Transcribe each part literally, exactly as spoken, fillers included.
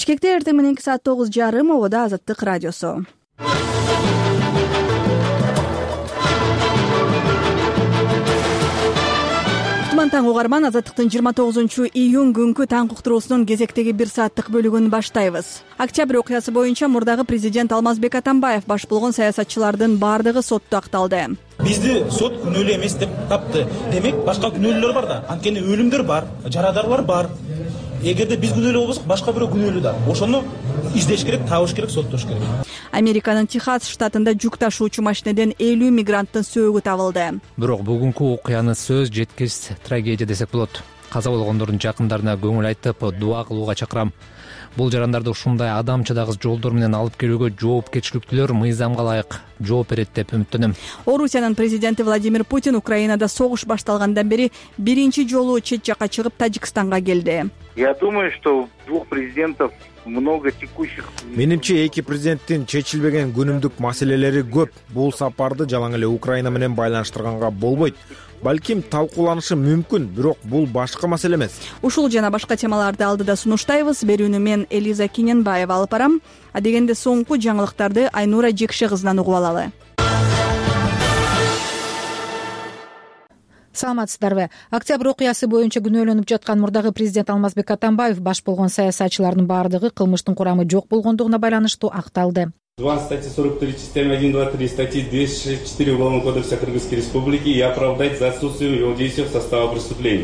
Бишкекте эртең мененки саат тогуз жарым обода Азаттык радиосу. Таң угарман, Азаттыктын жыйырма тогузунчу июнь күнкү таң уктуруусунун кезектеги бир сааттык бөлүгүн баштайбыз. Октябрь окуясы боюнча мурдагы президент Алмазбек Атамбаев баш болгон саясатчылардын баардыгы сотто акталды. Бизди сот күнөөлүү эмес деп тапты. Демек, башка күнөөлөр бар да. Анткени өлүмдөр бар, жарадарлар бар. Эгерде биз күнөөлүү болбосок, башка бирөө күнөөлүү да. Ошону издеш керек, табыш керек, соттош керек. Американын Техас штатында жүк ташуучу машинеден элүү мигранттын сөөгү табылды. Бирок бүгүнкү окуяны сөз жеткис трагедия десек болот. Каза болгондордун жакындарына көңүл айтып, дуа кылууга чакырам. Бул жарандарды ушундай адамчыдагыс жолдор менен алып келүүгө жоопкерчиликтүүлөр мыйзамга ылайык жооп берет деп үмүттөнөм. Орусиянын президенти Владимир Путин Украинада согуш башталгандан бери биринчи жолу чет жакка чыгып Тажикстанга келди. Я думаю, что двух президентов много текущих. Менимче эки президенттин чечилбеген күнүмдүк маселелери көп. Бул сапарды жалаң эле Украина менен байланыштырганга болбойт. Балким талкууланышы мүмкүн, бирок бул башка маселе эмес. Ушул жана башка темаларды алдыда сунуштайбыз. Берүүнү мен Элиза Киненбаева алып барам. А дегенде соңку жаңылыктарды Айнура Жекше кызынан угуп алалы. Саламатсыздарбы? Октябрь окуясы боюнча күнөөлөнүп жаткан мурдагы президент Алмазбек Атамбаев баш болгон саясатчылардын баардыгы кылмыштын курамы жок болгондугуна байланыштуу акталды. два статьи сорок три, частями один, два, три, статьи двести шестьдесят четыре Уголовного кодекса Кыргызской Республики и оправдать за отсутствием его действия в состава преступлений.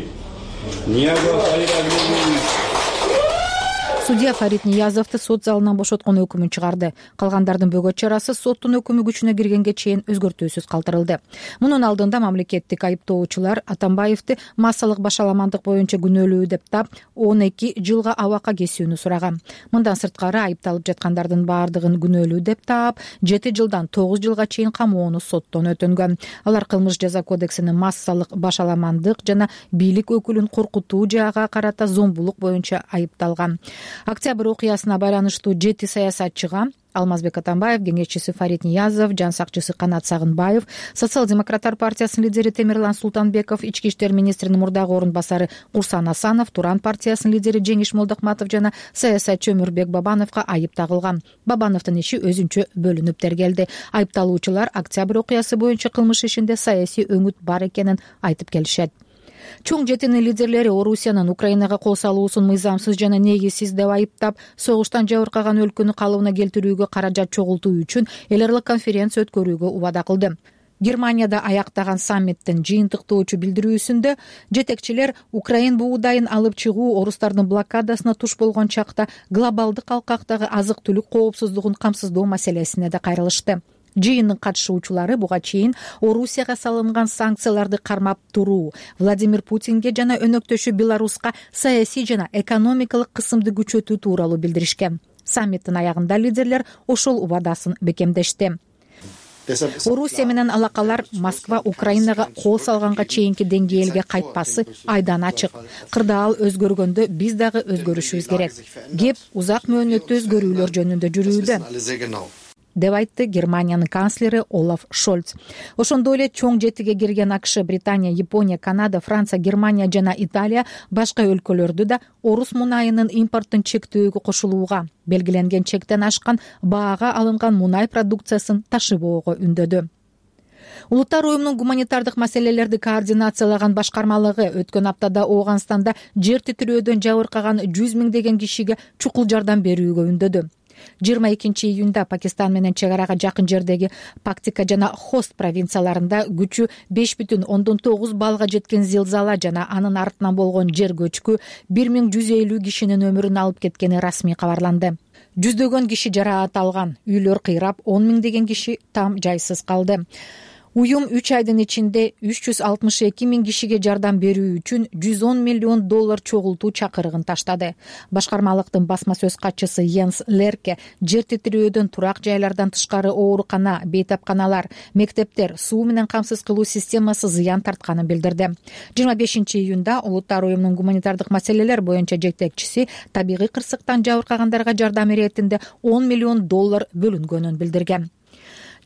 Судья Фарид Ниязовду сот залынан бошоткон өкүмүн чыгарды. Калгандардын бөгөт чарасы соттун өкүмү күчүнө киргенге чейин өзгөртүүсүз калтырылды. Мунун алдында мамлекеттик айыптоочулар Атамбаевди массалык башаламандык боюнча күнөөлүү деп тап, он эки жылга абакка кесүүнү сураган. Мындан сырткары айыпталып жаткандардын баардыгын күнөөлүү деп тап, жети жылдан тогуз жылга чейин камоону соттон өтөнгөн. Алар кылмыш жаза кодексинин массалык башаламандык жана бийлик өкүлүн коркутуу жаага карата зомбулук боюнча айыпталган. Октябрь окуясына байланыштуу жети саясатчыга Алмазбек Атамбаев, кеңешчиси Фарид Ниязов, жан сакчысы Канат Сагынбаев, Социал-демократтар партиясынын лидери Темирлан Султанбеков, ички иштер министринин мурдагы орун басары Курсан Асанов, Туран партиясынын лидери Жеңиш Молдокматов жана саясатчы Өмүрбек Бабановго айып тагылган. Бабановдун иши өзүнчө бөлүнүп тергелди. Айыпталуучулар Октябрь окуясы боюнча кылмыш ишинде саясий өңүт бар экенин айтып келишет. Чоң жетинин лидерлери Орусиянын Украинага кол салуусун мыйзамсыз жана негизсиз деп айыптап, согуштан жабыркаган өлкөнү калыбына келтирүүгө каражат чогултуу үчүн эл аралык конференция өткөрүүгө убада кылды. Германияда аяктаган саммиттин жыйынтыктоочу билдирүүсүндө жетекчилер Украин буудайын алып чыгуу орустардын блокадасына туш болгон чакта глобалдык алкактагы азык-түлүк коопсуздугун камсыздоо маселесине да кайрылышты. Жыйындын катышуучулары буга чейин Орусияга салынган санкцияларды кармап туруу, Владимир Путинге жана өнөктөшү Беларуска саясий жана экономикалык кысымды күчөтүү тууралуу билдиришкен. Саммиттин аягында лидерлер ошол убадасын бекемдешти. Орусия менен алакалар Москва Украинага кол салганга чейинки деңгээлге кайтпасы айдан ачык. Кырдаал өзгөргөндө биз дагы өзгөрүшүбүз керек. Кеп узак мөөнөттүү өзгөрүүлөр жөнүндө жүрүүдө, деп айтты Германиянын канцлери Олаф Шольц. Ошондой эле чоң жетиге кирген АКШ, Британия, Япония, Канада, Франция, Германия жана Италия башка өлкөлөрдү да орус мунайынын импорттун чектөөгө кошулууга, белгиленген чектен ашкан баага алынган мунай продукциясын ташыбоого үндөдү. Улуттар уюмунун гуманитардык маселелерди координациялаган башкармалыгы өткөн аптада Ооганстанда жер титирөөдөн жабыркаган жүз миңдеген кишиге чукул жардам берүүгө үндөдү. жыйырма экинчи июнда Пакистан менен чек арага жакын жердеги Пактика жана Хост провинцияларында күчү беш бүтүн ондон тогуз балга жеткен зилзала жана анын артынан болгон жер көчкү бир миң жүз элүү кишинин өмүрүн алып кеткени расмий кабарланды. Жүздөгөн киши жараат алган, үйлөр кыйрап, он миңдеген киши там жайсыз калды. Уюм үч айдын ичинде үч жүз алтымыш эки миң кишиге жардам берүү үчүн жүз он миллион доллар чогултуу чакырыгын таштады. Башкармалыктын басма сөз катчысы Йенс Лерке жер титирөөдөн турак жайлардан тышкары оорукана, бейтапканалар, мектептер, суу менен камсыз кылуу системасы зыян тартканын билдирди. жыйырма бешинчи июнда Улуттар уюмунун гуманитардык маселелер боюнча жетекчиси табигый кырсыктан жабыркагандарга жардам иретинде он миллион доллар бөлүнгөнүн билдирген.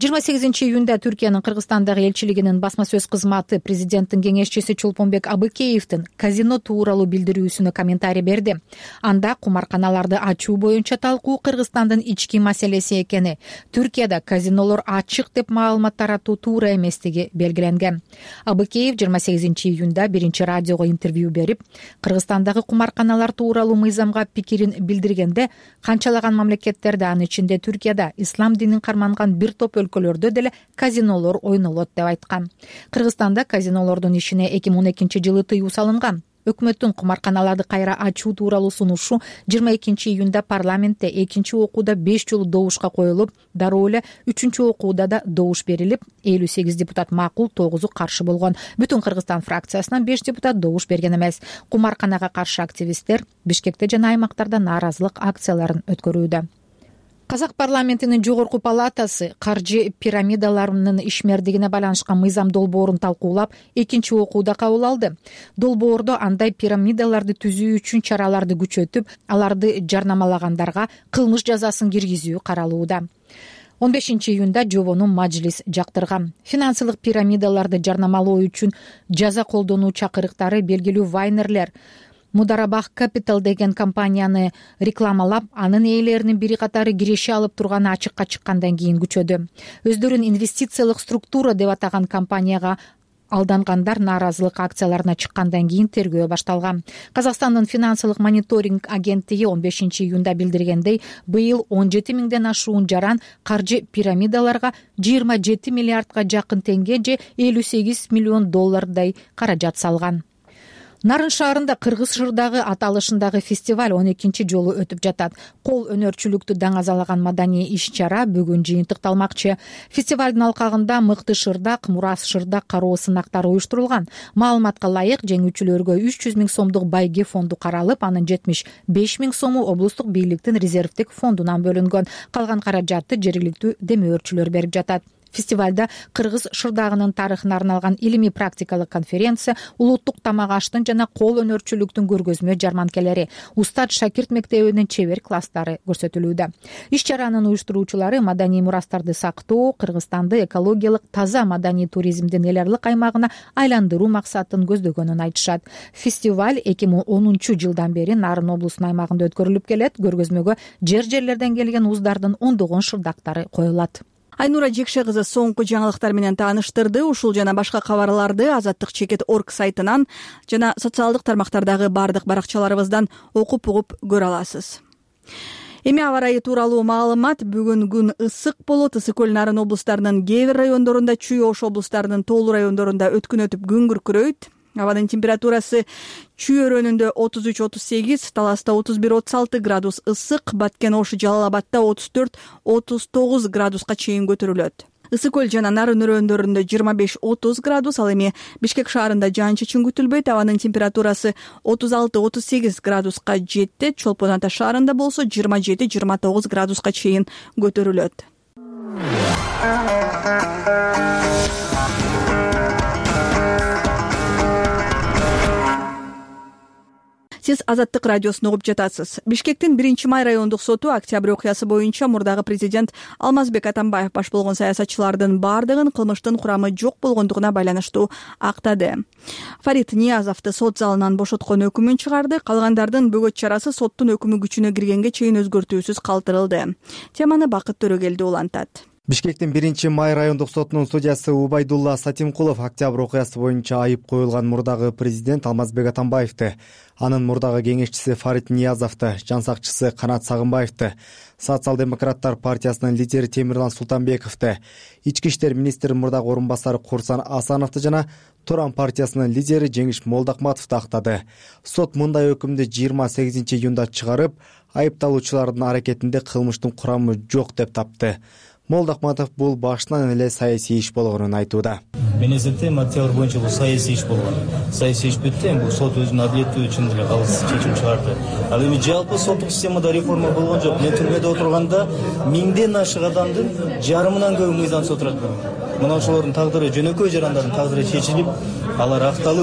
жыйырма сегизинчи июнда Түркиянын Кыргызстандагы элчилигинин басма сөз кызматы президенттин кеңешчиси Чолпонбек Абыкеевдин казино тууралуу билдирүүсүнө комментарий берди. Анда кумарканаларды ачуу боюнча талкуу Кыргызстандын ички маселеси экени, Түркияда казинолор ачык деп маалымат таратуу туура эместиги белгиленген. Абыкеев жыйырма сегизинчи июнда биринчи радиого интервью берип, Кыргызстандагы кумарканалар тууралуу мыйзамга пикирин билдиргенде, канчалаган мамлекеттерде, анын ичинде Түркияда ислам динин карманган бир топ өлкөлөрдө деле казинолор ойнолот деп айткан. Кыргызстанда казинолордун ишине эки миң он экинчи жылы тыюу салынган. Өкмөттүн кумарканаларды кайра ачуу тууралуу сунушу жыйырма экинчи июнда парламентте экинчи окууда беш жолу добушка коюлуп, дароо эле үчүнчү окууда да добуш берилип, элүү сегиз депутат макул, тогузу каршы болгон. Бүтүн Кыргызстан фракциясынан беш депутат добуш берген эмес. Кумарканага каршы активисттер Бишкекте жана аймактарда нааразылык акцияларын өткөрүүдө. Казак парламентинин жогорку палатасы каржы пирамидаларынын ишмердигине байланышкан мыйзам долбоорун талкуулап, экинчи окууда кабыл алды. Долбоордо андай пирамидаларды түзүү үчүн чараларды күчөтүп, аларды жарнамалагандарга кылмыш жазасын киргизүү каралууда. он бешинчи июнда жобону мажлис жактырган. Финансылык пирамидаларды жарнамалоо үчүн жаза колдонуу чакырыктары белгилүү вайнерлер Мударабах Capital деген компанияны рекламалап, анын ээлеринин бири катары киреше алып турганы ачыкка чыккандан кийин күчөдү. Өздөрүн инвестициялык структура деп атаган компанияга алдангандар нааразылык акцияларына чыккандан кийин тергөө башталган. Казакстандын финансылык мониторинг агенттиги он бешинчи июнда билдиргендей, быйыл он жети миңден ашуун жаран каржы пирамидаларга жыйырма жети миллиардга жакын теңге же элүү сегиз миллион доллардай каражат салган. Нарын шаарында Кыргыз Шырдагы аталышындагы фестиваль он экинчи жолу өтүп жатат. Кол өнөрчүлүктү даңазалаган маданий иш-чара бүгүн жыйынтыкталмакчы. Фестивалдын алкагында мыкты шырдак, мурас шырдак кароо сынактары уюштурулган. Маалыматка ылайык, жеңүүчүлөргө үч жүз миң сомдук байге фонду каралып, анын жетимиш беш миң сому облустук бийликтин резервдик фондунан бөлүнгөн. Калган каражатты жергиликтүү демөөрчүлөр берип жатат. Фестивалда Кыргыз шырдагынын тарыхына арналган илимий практикалык конференция, улуттук тамак аштын жана кол өнөрчүлүктүн көргөзмө жарманкелери, Устат Шакирт мектебинин чебер класстары көрсөтүлүүдө. Иш-чаранын уюштуруучулары маданий мурастарды сактоо, Кыргызстанды экологиялык таза маданий туризмдин эл аралык аймагына айландыруу максатын көздөгөнүн айтышат. Фестиваль эки миң онунчу жылдан бери Нарын облусунун аймагында өткөрүлүп келет. Көргөзмөгө жер-жерлерден келген уздардын ондогон шырдактары коюлат. Айнура Жекше кызы соңку жаңылыктар менен тааныштырды. Ушул жана башка кабарларды азаттык чекит точка орг сайтынан жана социалдык тармактардагы бардык баракчаларыбыздан окуп угуп көрө аласыз. Эми аба ырайы тууралуу маалымат. Бүгүн күн ысык болот. Ысык көл Нарын облустарынын кээ бир райондорунда, Чүй Ош облустарынын тоолуу райондорунда өткүн өтүп күн күркүрөйт. Абанын температурасы Чүй өрөөнүндө отуз үч отуз сегиз, Таласта отуз бир отуз алты градус ысык, Баткен, Ош, Жалал Абадта отуз төрт отуз тогуз градуска чейин көтөрүлөт. Ысык көл жана Нарын өрөөндөрүндө жыйырма беш отуз градус, ал эми Бишкек шаарында жаан-чачын күтүлбөйт. Абанын температурасы отуз алты отуз сегиз градуска жетти. Чолпон Ата шаарында болсо жыйырма жети жыйырма тогуз градуска чейин көтөрүлөт. Сиз Азаттык радиосун угуп жатасыз. Бишкектин биринчи май райондук соту октябрь окуясы боюнча мурдагы президент Алмазбек Атамбаев баш болгон саясатчылардын бардыгын кылмыштын курамы жок болгондугуна байланыштуу актады. Фарид Ниязовду сот залынан бошоткон өкүмүн чыгарды. Калгандардын бөгөт чарасы соттун өкүмү күчүнө киргенге чейин өзгөртүүсүз калтырылды. Теманы Бакыт Төрөгелди улантат. Бишкектин биринчи май райондук сотунун судьясы Убайдулла Сатимкулов октябрь окуясы боюнча айып коюлган мурдагы президент Алмазбек Атамбаевди, анын мурдагы кеңешчиси Фарид Ниязовду, жан сакчысы Канат Сагынбаевди, Социал-демократтар партиясынын лидери Темирлан Султанбековду, ички иштер министринин мурдагы орун басары Курсан Асановду жана Туран партиясынын лидери Жеңиш Молдокматовду актады. Сот мындай өкүмдү жыйырма сегизинчи июнда чыгарып, айыпталуучулардын аракетинде кылмыштын курамы жок деп тапты. Молдокматов бул башынан эле саясий иш болгонун айтууда. Мен эсептейм, октябрь боюнча бул саясий иш болгон. Саясий иш бүтти, бул сот өзүнүн адилеттүү үчүн деле калыс чечим чыгарды. Ал эми жалпы соттук системада реформа болгон жок. Мен түрмөдө отурганда миңден ашык адамдын жарымынан көбү мыйзамсыз отурат. Мына ошолордун тагдыры, жөнөкөй жарандардын тагдыры чечилип, алар акталып,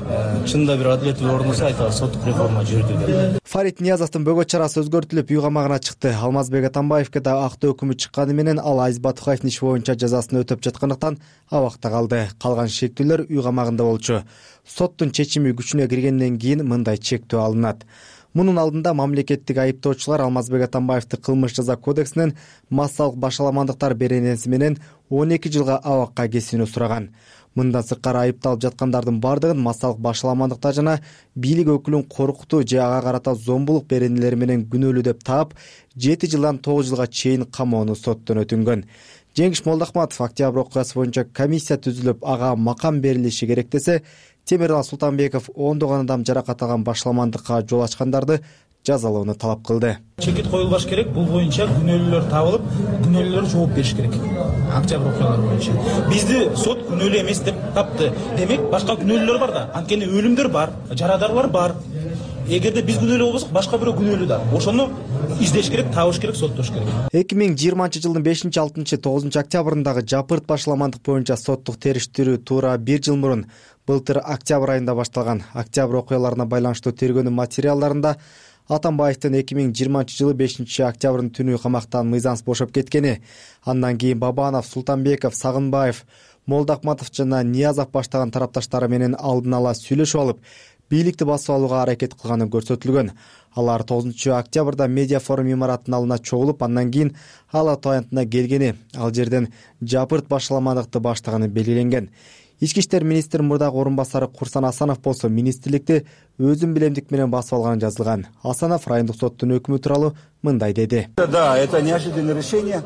чынында бир адилеттүү орун болсо айталы соттук реформа жүрдү деп. Фарит Ниязовдун бөгөт чарасы өзгөртүлүп үй камагына чыкты. Алмазбек Атамбаевге да актоо өкүмү чыкканы менен ал Азиз Батукаевдин иши боюнча жазасын өтөп жаткандыктан абакта калды. Калган шектүүлөр үй камагында болчу. Соттун чечими күчүнө киргенден кийин мындай чектөө алынат. Мунун алдында мамлекеттик айыптоочулар Алмазбек Атамбаевди кылмыш жаза кодексинен массалык башаламандыктар беренеси менен он эки жылга абакка кесүүнү сураган. Мындан сырткары айыпталып жаткандардын бардыгын массалык башаламандыктар жана бийлик өкүлүн коркутуу же ага карата зомбулук беренелери менен күнөөлүү деп таап, жети жылдан тогуз жылга чейин камоону соттон өтүнгөн. Жеңиш Молдохматов октябрь окуясы боюнча комиссия түзүлүп, ага макам берилиши керек десе, Темирлан Султанбеков ондогон адам жаракат алган башаламандыкка жол ачкандарды жазалоону талап кылды. Чекит коюлбаш керек, бул боюнча күнөөлүүлөр табылып, күнөөлүүлөр жооп бериш керек. Октябрь окуялары боюнча бизди сот күнөөлүү эмес деп тапты. Демек, башка күнөөлүүлөр бар да. Анткени өлүмдөр бар, жарадарлар бар. Эгерде биз күнөөлүү болбосок, башка бирөө күнөөлүү да. Ошону издеш керек, табыш керек, соттош керек. эки миң жыйырманчы жылдын бешинчи, алтынчы, тогузунчу октябрындагы жапырт башаламандык боюнча соттук териштирүү туура бир жыл мурун былтыр октябрь айында башталган. Октябрь окуяларына байланыштуу тергөөнүн материалдарында Атамбаевдин эки миң жыйырманчы жылы бешинчи октябрдын түнү камактан мыйзамсыз бошоп кеткени, андан кийин Бабанов, Султанбеков, Сагынбаев, Молдохматов жана Ниязов баштаган тарапташтары менен алдын ала сүйлөшүп алып, бийликти басып алууга аракет кылганы көрсөтүлгөн. Алар тогузунчу октябрда медиа форум имараттын алдына чогулуп, андан кийин Ала Ата аянтына келгени, ал жерден жапырт башаламандыкты баштаганы белгиленген. Ички иштер министри мурдагы орун басары Курсан Асанов болсо министрликти өзүн билемдик менен басып алганы жазылган. Асанов райондук соттун өкүмү тууралуу мындай деди. Да, это неожиданное решение.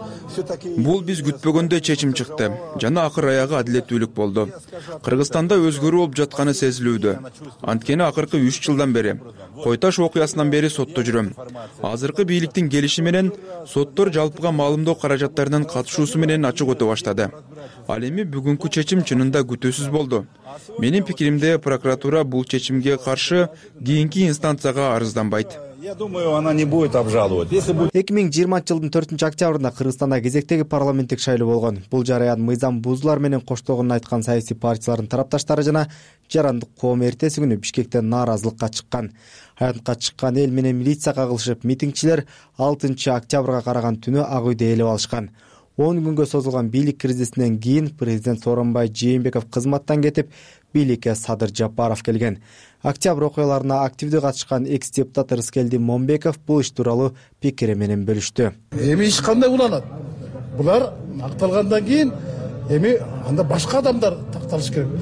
Бул биз күтпөгөндө чечим чыкты жана акыр аягы адилеттүүлүк болду. Кыргызстанда өзгөрүү болуп жатканы сезилүүдө. Анткени акыркы үч жылдан бери, Кой-Таш окуясынан бери сотто жүрөм. Азыркы бийликтин келиши менен соттор жалпыга маалымдоо каражаттарынын катышуусу менен ачык өтө баштады. Ал эми бүгүнкү чечим чынында күтүүсүз болду. Менин пикиримде прокуратура бул чечимге каршы кийинки инстанцияга арызданбайт. Я думаю, она не будет обжаловать. Если будет... эки миң жыйырманчы жылдын төртүнчү октябрында Кыргызстанда кезектеги парламенттик шайлоо болгон. Бул жараян мыйзам бузуулар менен коштогонун айткан саясий партиялардын тарапташтары жана жарандык коом эртеси күнү Бишкекте нааразылыкка чыккан. Аянтка чыккан эл менен милиция кагылышып, митингчилер алтынчы октябрга караган түнү Ак үйдө ээлеп алышкан. он күнгө созулган бийлик кризисинен кийин президент Сооронбай Жээнбеков кызматтан кетип, бийликке Садыр Жапаров келген. Октябрь окуяларына активдүү катышкан экс-депутат Рыскелди Момбеков бул иш тууралуу пикири менен бөлүштү. Эми иш кандай уланат? Булар акталгандан кийин эми анда башка адамдар такталыш керек.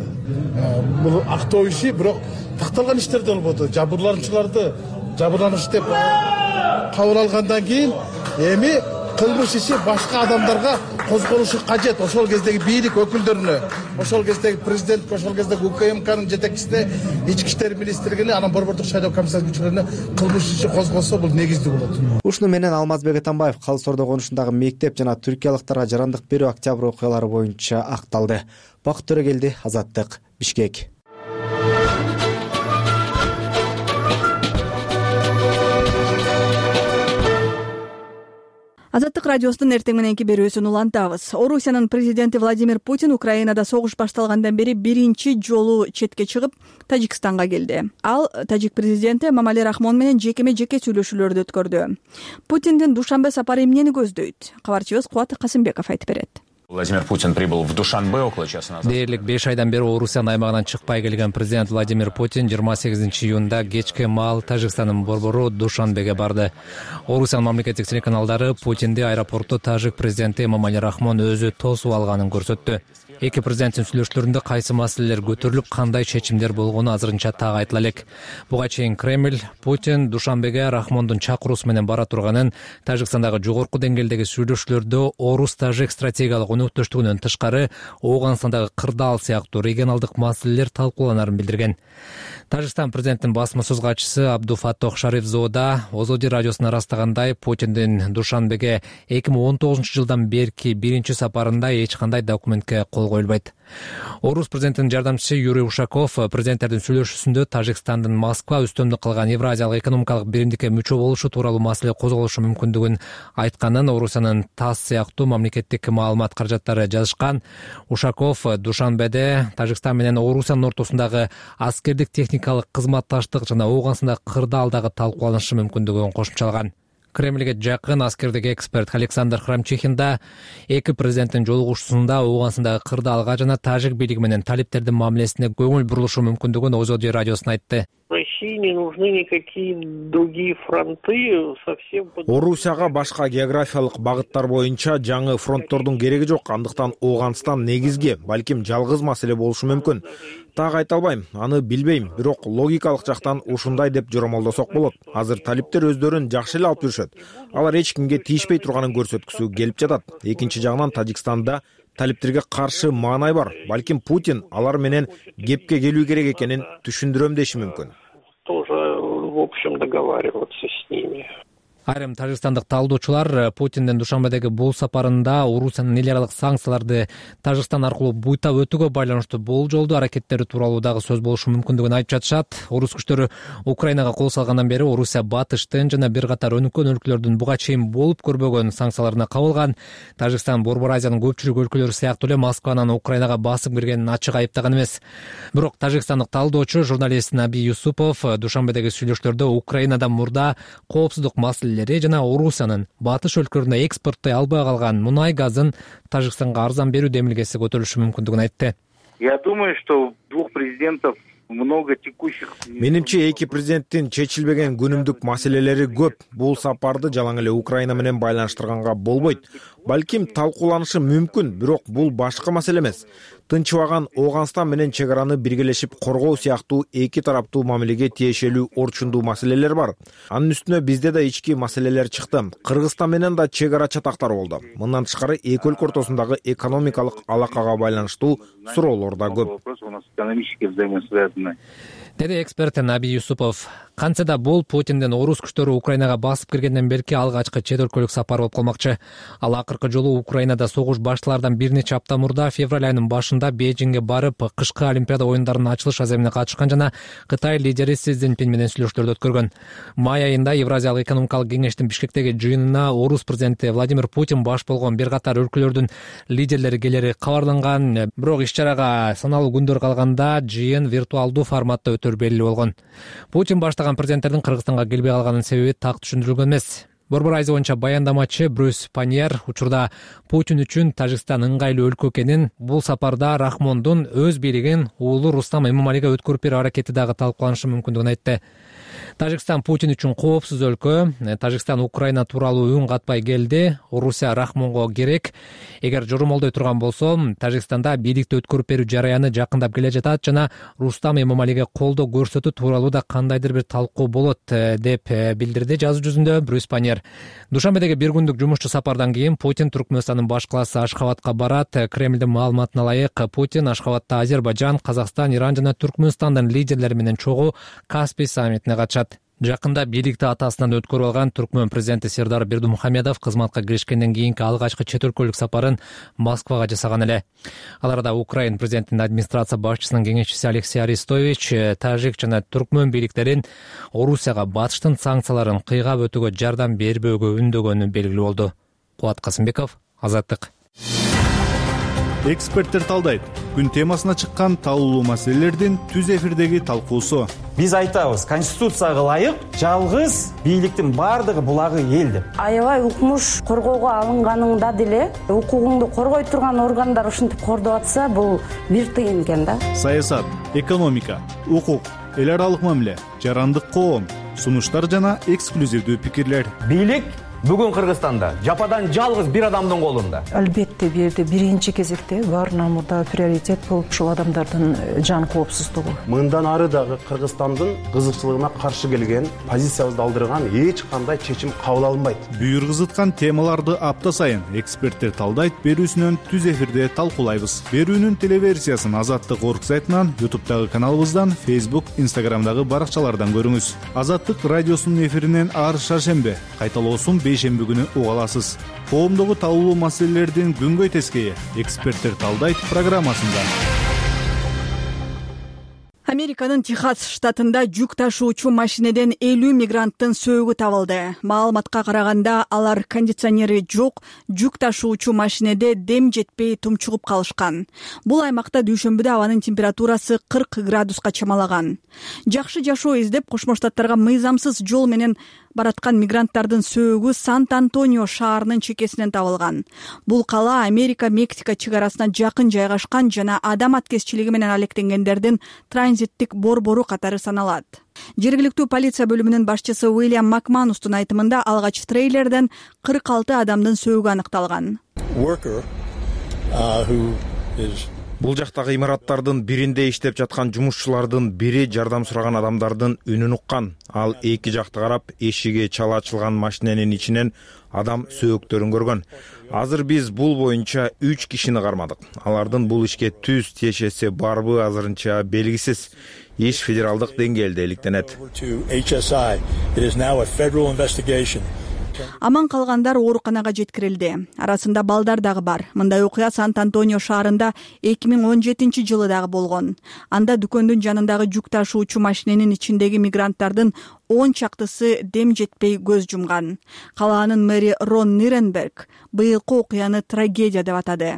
Бул актоо иши бирок такталган иштер да болбоду. Жабырлануучуларды жабырланыш деп кабыл алгандан кийин эми кылмыш иши башка адамдарга козголушу кажет. Ошол кездеги бийлик өкүлдөрүнө, ошол кездеги президент, ошол кездеги УКМКнын жетекчисине, ички иштер министрлигине, анан борбордук шайлоо комиссиясынын күчүнө кылмыш иши козголсо бул негиздүү болот. Ушуну менен Алмазбек Атамбаев Калыс Ордо конушундагы мектеп жана түркиялыктарга жарандык берүү октябрь окуялары боюнча акталды. Бакыт Төрөгелди, Азаттык, Бишкек. Азаттык радиосунун эртең мененки берүүсүн улантабыз. Орусиянын президенти Владимир Путин Украинада согуш башталгандан бери биринчи жолу четке чыгып, Тажикстанга келди. Ал тажик президенти Эмомали Рахмон менен жекеме-жеке сүйлөшүүлөрдү өткөрдү. Путиндин Душанбе сапары эмнени көздөйт? Кабарчыбыз Кубат Касымбеков айтып берет. Владимир Путин прибыл в Душанбе около часа назад. Дээрлик беш айдан бери Орусиянын аймагынан чыкпай келген президент Владимир Путин жыйырма сегизинчи июнда кечке маал Тажикстандын борбору Душанбеге барды. Орусиянын мамлекеттик телеканалдары Путинди аэропортто тажик президенти Эмомали Рахмон өзү тосуп алганын көрсөттү. Эки президенттин сүйлөшүүлөрүндө кайсы маселелер көтөрүлүп, кандай чечимдер болгону азырынча так айтыла элек. Буга чейин Кремль Путин Душанбеге Рахмондун чакыруусу менен бара турганын, Тажикстандагы жогорку деңгээлдеги сүйлөшүүлөрдө орус-тажик стратегиялык өнөктөштүгүнөн тышкары Ооганстандагы кырдаал сыяктуу регионалдык маселелер талкууланарын билдирген. Тажикстан президентинин басма сөз катчысы Абдуфаттох Шарифзода Озоди радиосуна ырастагандай, Путиндин Душанбеге эки миң он тогузунчу жылдан берки биринчи сапарында эч кандай документке кол жол коюлбайт. Орус президентинин жардамчысы Юрий Ушаков президенттердин сүйлөшүүсүндө Тажикстандын Москва үстөмдүк кылган Евразиялык экономикалык биримдикке мүчө болушу тууралуу маселе козголушу мүмкүндүгүн айтканын, Орусиянын ТАСС сыяктуу мамлекеттик маалымат каражаттары жазышкан. Ушаков Душанбеде Тажикстан менен Орусиянын ортосундагы аскердик техникалык кызматташтык жана Ооганстанда кырдаалдагы талкууланышы мүмкүндүгүн кошумчалаган. Кремльге жакын аскердик эксперт Александр Храмчихин да эки президенттин жолугушуусунда Ооганстандагы кырдаалга жана тажик бийлиги менен талиптердин мамилесине көңүл бурулушу мүмкүндүгүн Озодий радиосуна айтты. России не нужны никакие другие фронты совсем. Орусияга башка географиялык багыттар боюнча жаңы фронттордун кереги жок. Андыктан Ооганстан негизги, балким жалгыз маселе болушу мүмкүн. Так айта албайм, аны билбейм, бирок логикалык жактан ушундай деп жоромолдосок болот. Азыр талиптер өздөрүн жакшы эле алып жүрүшөт. Алар эч кимге тийишпей турганын көрсөткүсү келип жатат. Экинчи жагынан Тажикстанда талиптерге каршы маанай бар. Балким Путин алар менен кепке келүү керек экенин түшүндүрөм деши мүмкүн. Тоже, в общем, договариваться с ними. Айрым тажикстандык талдоочулар Путиндин Душанбедеги бул сапарында Орусиянын эл аралык санкцияларды Тажикстан аркылуу буйтап өтүүгө байланыштуу болжолдуу аракеттери тууралуу дагы сөз болушу мүмкүндүгүн айтып жатышат. Орус күчтөрү Украинага кол салгандан бери Орусия батыштын жана бир катар өнүккөн өлкөлөрдүн буга чейин болуп көрбөгөн санкцияларына кабылган. Тажикстан Борбор Азиянын көпчүлүк өлкөлөрү сыяктуу эле Москванын Украинага басым киргенин ачык айыптаган эмес. Бирок тажикстандык талдоочу журналист Наби Юсупов Душанбедеги сүйлөшүүлөрдө Украинадан мурда коопсуздук маселелери жана Орусиянын батыш өлкөлөрүнө экспорттой албай калган мунай газын Тажикстанга арзан берүү демилгеси көтөрүлүшү мүмкүндүгүн айтты. Я думаю, что двух президентов много текущих. Менимче эки президенттин чечилбеген күнүмдүк маселелери көп. Бул сапарды жалаң эле Украина менен байланыштырганга болбойт. Балким талкууланышы мүмкүн, бирок бул башка маселе эмес. Тынчыбаган Ооганстан менен чек араны биргелешип коргоо сыяктуу эки тараптуу мамилеге тиешелүү орчундуу маселелер бар. Анын үстүнө бизде да ички маселелер чыкты. Кыргызстан менен да чек ара чатактар болду. Мындан тышкары эки өлкө ортосундагы экономикалык алакага байланыштуу суроолор да көп. Деди эксперт Наби Юсупов. Кантсе да бул Путиндин орус күчтөрү Украинага басып киргенден берки алгачкы чет өлкөлүк сапар болуп калмакчы. Ал акыркы жолу Украинада согуш башталардан бир нече апта мурда февраль айынын башында Бейжиңге барып, кышкы Олимпиада оюндарынын ачылыш аземине катышкан жана Кытай лидери Си Цзиньпин менен сүйлөшүүлөрдү өткөргөн. Май айында Евразиялык экономикалык кеңештин Бишкектеги жыйынына орус президенти Владимир Путин баш болгон бир катар өлкөлөрдүн лидерлери келери кабарланган. Бирок иш-чарага саналуу күндөр калганда жыйын виртуалдуу форматта өтөр белгилүү болгон. Путин баштаган президенттердин Кыргызстанга келбей калганын себеби так түшүндүрүлгөн эмес. Борбор Азия боюнча баяндамачы Брюс Паньер учурда Путин үчүн Тажикстан ыңгайлуу өлкө экенин, бул сапарда Рахмондун өз бийлигин уулу Рустам Эмомалиге өткөрүп берүү аракети дагы талкууланышы мүмкүндүгүн айтты. Тажикстан Путин үчүн коопсуз өлкө. Тажикстан Украина тууралуу үн катпай келди. Орусия Рахмонго керек. Эгер жоромолдой турган болсо, Тажикстанда бийликти өткөрүп берүү жараяны жакындап келе жатат жана Рустам Эмомалиге колдоо көрсөтүү тууралуу да кандайдыр бир талкуу болот деп билдирди жазуу жүзүндө Брюс Паньер. Душанбедеги бир күндүк жумушчу сапардан кийин Путин Туркмөнстандын баш калаасы Ашхабадка барат. Кремлдин маалыматына ылайык, Путин Ашхабадта Азербайжан, Казакстан, Иран жана Туркмөнстандын лидерлери менен чогуу Каспий саммитине катышат. Жакында бийликти атасынан өткөрүп алган Түркмөн президенти Сердар Бердымухамедов кызматка киришкенден кийинки алгачкы чет өлкөлүк сапарын Москвага жасаган эле. Ал арада Украин президентинин администрация башчысынын кеңешчиси Алексей Арестович тажик жана түркмөн бийликтерин Орусияга батыштын санкцияларын кыйгап өтүүгө жардам бербөөгө үндөгөнү белгилүү болду. Кубат Касымбеков, Азаттык. Эксперттер талдайт. Күн темасына чыккан талуулуу маселелердин түз эфирдеги талкуусу. Биз айтабыз, конституцияга ылайык жалгыз бийликтин бардыгы булагы эл деп. Аябай укмуш коргоого алынганыңда деле укугуңду коргой турган органдар ушинтип кордоп атса, бул бир тыйын экен да. Саясат, экономика, укук, эл аралык мамиле, жарандык коом, сунуштар жана эксклюзивдүү пикирлер. Бийлик бүгүн Кыргызстанда жападан жалгыз бир адамдын колунда. Албетте бир жерде биринчи кезекте баарынан мурда приоритет болуп ушул адамдардын жан коопсуздугу. Мындан ары дагы Кыргызстандын кызыкчылыгына каршы келген, позициябызды алдырган эч кандай чечим кабыл алынбайт. Бүйүр кызыткан темаларды апта сайын эксперттер талдайт берүүсүнөн түз эфирде талкуулайбыз. Берүүнүн телеверсиясын Азаттык орг сайтынан, ютубтагы каналыбыздан, Facebook, Instagramдагы баракчалардан көрүңүз. Азаттык радиосунун эфиринен ар шаршембе кайталоосун бейшемби күнү уга аласыз. Коомдогу талуулуу маселелердин күнгөй тескейи эксперттер талдайт программасында. Американын Техас штатында жүк ташуучу машинеден элүү мигранттын сөөгү табылды. Маалыматка караганда алар кондиционери жок жүк ташуучу машинеде дем жетпей тумчугуп калышкан. Бул аймакта дүйшөмбүдө абанын температурасы кырк градуска чамалаган. Жакшы жашоо издеп Кошмо Штаттарга мыйзамсыз жол менен бараткан мигранттардын сөөгү Сант-Антонио шаарынын чекесинен табылган. Бул кала Америка-Мексика чек арасына жакын жайгашкан жана адам аткезчилиги менен алектенгендердин транзиттик борбору катары саналат. Жергиликтүү полиция бөлүмүнүн башчысы Уильям Макманустун айтымында алгач трейлерден кырк алты адамдын сөөгү аныкталган. Бул жактагы имараттардын биринде иштеп жаткан жумушчулардын бири жардам сураган адамдардын үнүн уккан. Ал эки жакты карап, эшиги чала ачылган машиненин ичинен адам сөөктөрүн көргөн. Азыр биз бул боюнча үч кишини кармадык. Алардын бул ишке түз тиешеси барбы азырынча белгисиз. Иш федералдык деңгээлде иликтенет. Аман калгандар ооруканага жеткирилди. Арасында балдар дагы бар. Мындай окуя Сант-Антонио шаарында эки миң он жетинчи жылы дагы болгон. Анда дүкөндүн жанындагы жүк ташуучу машиненин ичиндеги мигранттардын он чактысы дем жетпей көз жумган. Калаанын мэри Рон Ниренберг быйылкы окуяны трагедия деп атады.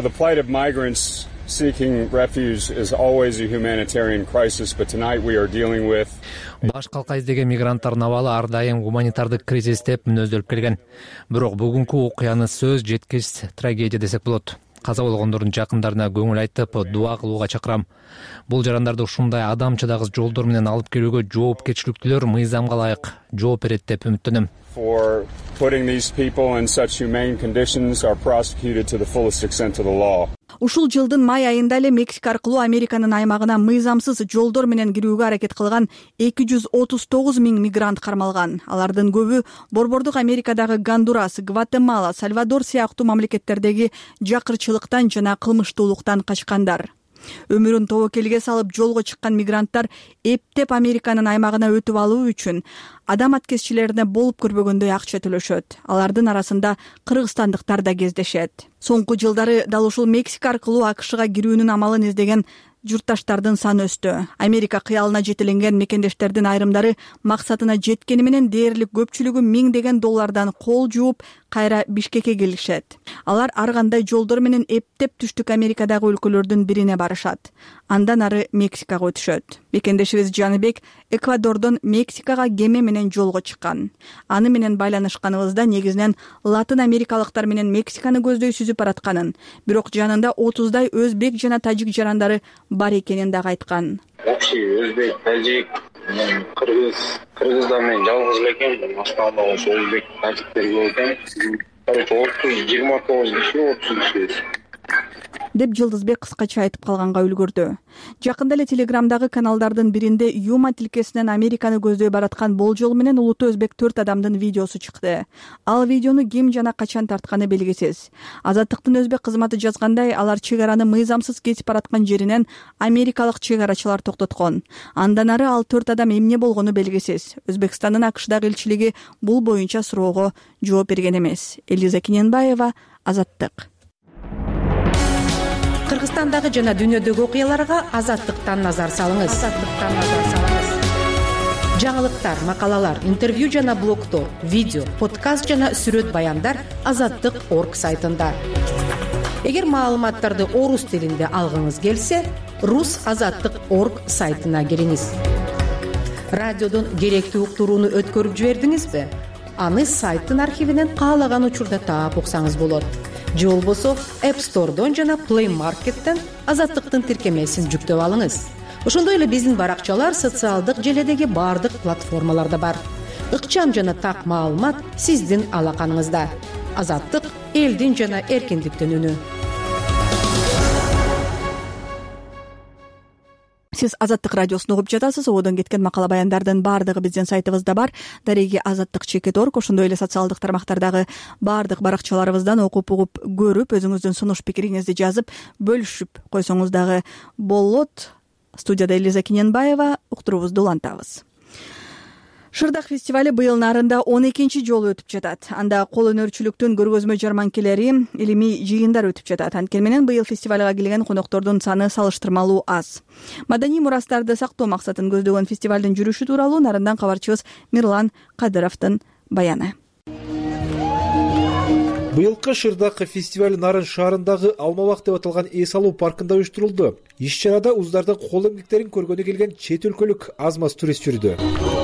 Seeking refuge is always a humanitarian crisis, but tonight we are dealing with Баш калка издеген мигранттардын абалы ар дайым гуманитардык кризис деп мүнөздөлүп келген. Бирок бүгүнкү окуяны сөз жеткис трагедия десек болот. Каза болгондордун жакындарына көңүл айтып, дуа кылууга чакырам. Бул жарандарды ушундай адамчыдагы жолдор менен алып келүүгө жоопкерчиликтүүлөр мыйзамга ылайык жооп берет деп үмүттөнөм. For putting these people in such humane conditions are prosecuted to the fullest extent of the law. Ушул жылдын май айында эле Мексика аркылуу Американын аймагына мыйзамсыз жолдор менен кирүүгө аракет кылган эки жүз отуз тогуз миң мигрант кармалган. Алардын көбү борбордук Америкадагы Гондурас, Гватемала, Сальвадор сыяктуу мамлекеттердеги жакырчылыктан жана кылмыштуулуктан качкандар. Өмүрүн тобокелге салып жолго чыккан мигранттар эптеп Американын аймагына өтүп алуу үчүн адам аткезчилерине болуп көрбөгөндөй акча төлөшөт. Алардын арасында кыргызстандыктар да кездешет. Соңку жылдары дал ушул Мексика аркылуу АКШга кирүүнүн амалын издеген журтташтардын саны өстү. Америка кыялына жетеленген мекендештердин айрымдары максатына жеткени менен дээрлик көпчүлүгү миңдеген доллардан кол жууп кайра Бишкекке келишет. Алар ар кандай жолдор менен эптеп түштүк Америкадагы өлкөлөрдүн бирине барышат. Андан ары Мексикага өтүшөт. Мекендешибиз Жаныбек Эквадордон Мексикага кеме менен жолго чыккан. Аны менен байланышканыбызда негизинен Латын Америкалыктар менен Мексиканы көздөй сүзүп баратканын, бирок жанында отуздай өзбек жана тажик жарандары бар экенин дагы айткан. Общий өзбек, тажик, кыргыз, кыргыздар менен жалгыз элекем, башкаларда ошо өзбек, тажиктер көп экен. Короче, отуз жыйырма тогуз киши, отуз киши деп Жылдызбек кыскача айтып калганга үлгүрдү. Жакында эле Телеграмдагы каналдардын биринде Юма тилкесинен Американы көздөй бараткан болжол менен улуттуу өзбек төрт адамдын видеосу чыкты. Ал видеону ким жана качан тартканы белгисиз. Азаттыктын өзбек кызматы жазгандай, алар чек араны мыйзамсыз кетип бараткан жеринен америкалык чек арачылар токтоткон. Андан ары ал төрт адам эмне болгону белгисиз. Өзбекстандын АКШдагы элчилиги бул боюнча суроого жооп берген эмес. Элиза Киненбаева, Азаттык. Кыргызстандагы жана дүйнөдөгү окуяларга Азаттыктан назар салыңыз. Азаттыктан назар салыңыз. Жаңылыктар, макалалар, интервью жана блогтор, видео, подкаст жана сүрөт баяндар азаттык точка орг сайтында. Эгер маалыматтарды орус тилинде алгыңыз келсе, рус азаттык точка орг сайтына кириңиз. Радиодон керектүү уктурууну өткөрүп жибердиңизби? Аны сайттын архивинен каалаган учурда таап уксаңыз болот. Же болбосо App Store'дон жана Play Market'тен Азаттыктын тиркемесин жүктөп алыңыз. Ошондой эле биздин баракчалар социалдык желедеги бардык платформаларда бар. Ыкчам жана так маалымат сиздин алаканыңызда. Азаттык элдин жана эркиндиктин үнү. Сиз Азаттык радиосун угуп жатасыз. Одон кеткен макала баяндардын баардыгы биздин сайтыбызда бар. Дареги азаттык точка орг, ошондой эле социалдык тармактардагы баардык баракчаларыбыздан окуп угуп көрүп, өзүңүздүн сунуш пикириңизди жазып, бөлүшүп койсоңуз дагы болот. Студияда Элиза Киненбаева, уктуруубузду улантабыз. Шырдак фестивале быйыл нарында он экинчи жолу өтүп жатат. Анда кол өнөрчүлүктүн көргөзмө жарманкелери, илимий жыйындар өтүп жатат. Анткени менен быйыл фестивалга келген коноктордун саны салыштырмалуу аз. Маданий мурастарды сактоо максатын көздөгөн фестивалдын жүрүшү тууралуу нарындан кабарчыбыз Мирлан Кадыровдун баяны. Быйылкы Шырдак фестиваль Нарын шаарындагы Алмабак деп аталган эс алуу паркында уюштурулду. Иш чарада уздардын кол эмгектерин көргөнү келген чет өлкөлүк аз маз турист жүрдү.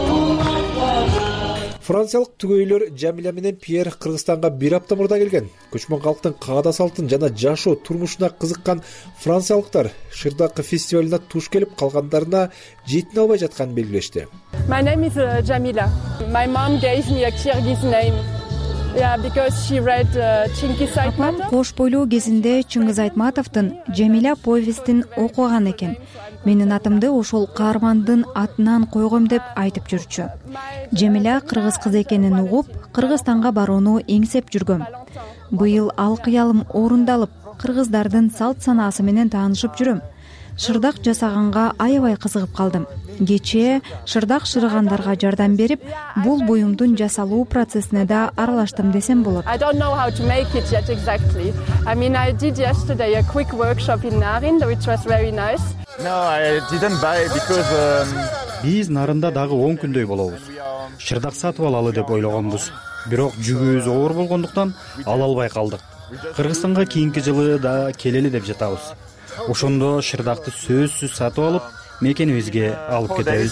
Франциялык түгөйлөр Жамиля менен Пьер Кыргызстанга бир апта мурда келген. Көчмөн калктын каада салтын жана жашоо турмушуна кызыккан франциялыктар Шырдак фестивалына туш келип калгандарына жетине албай жатканын белгилешти. My name is Jamila. My mom gave me a Kyrgyz name. Yeah, because she read Чингиз Айтматов. Кош бойлоо кезинде Чыңгыз Айтматовдун Жамиля повестин окуган экен. Менин атымды ошол каармандын атынан койгом деп айтып жүрчү. Жамиля кыргыз кыз экенин угуп, Кыргызстанга барууну эңсеп жүргөм. Быйыл ал кыялым орундалып, кыргыздардын салт санаасы менен таанышып жүрөм. Шырдак жасаганга аябай кызыгып калдым. Кечээ шырдак шырыгандарга жардам берип, бул буюмдун жасалуу процессине да аралаштым десем болот. I don't know how to make it yet exactly. I mean, I did yesterday a quick workshop in Narin, which was very nice. No, I didn't buy because биз Нарында дагы он күндөй болобуз. Шырдак сатып алалы деп ойлогонбуз. Бирок жүгүбүз оор болгондуктан ала албай калдык. Кыргызстанга кийинки жылы да келели деп жатабыз. Ошондо шырдакты сөзсүз сатып алып, мекенибизге алып кетебиз.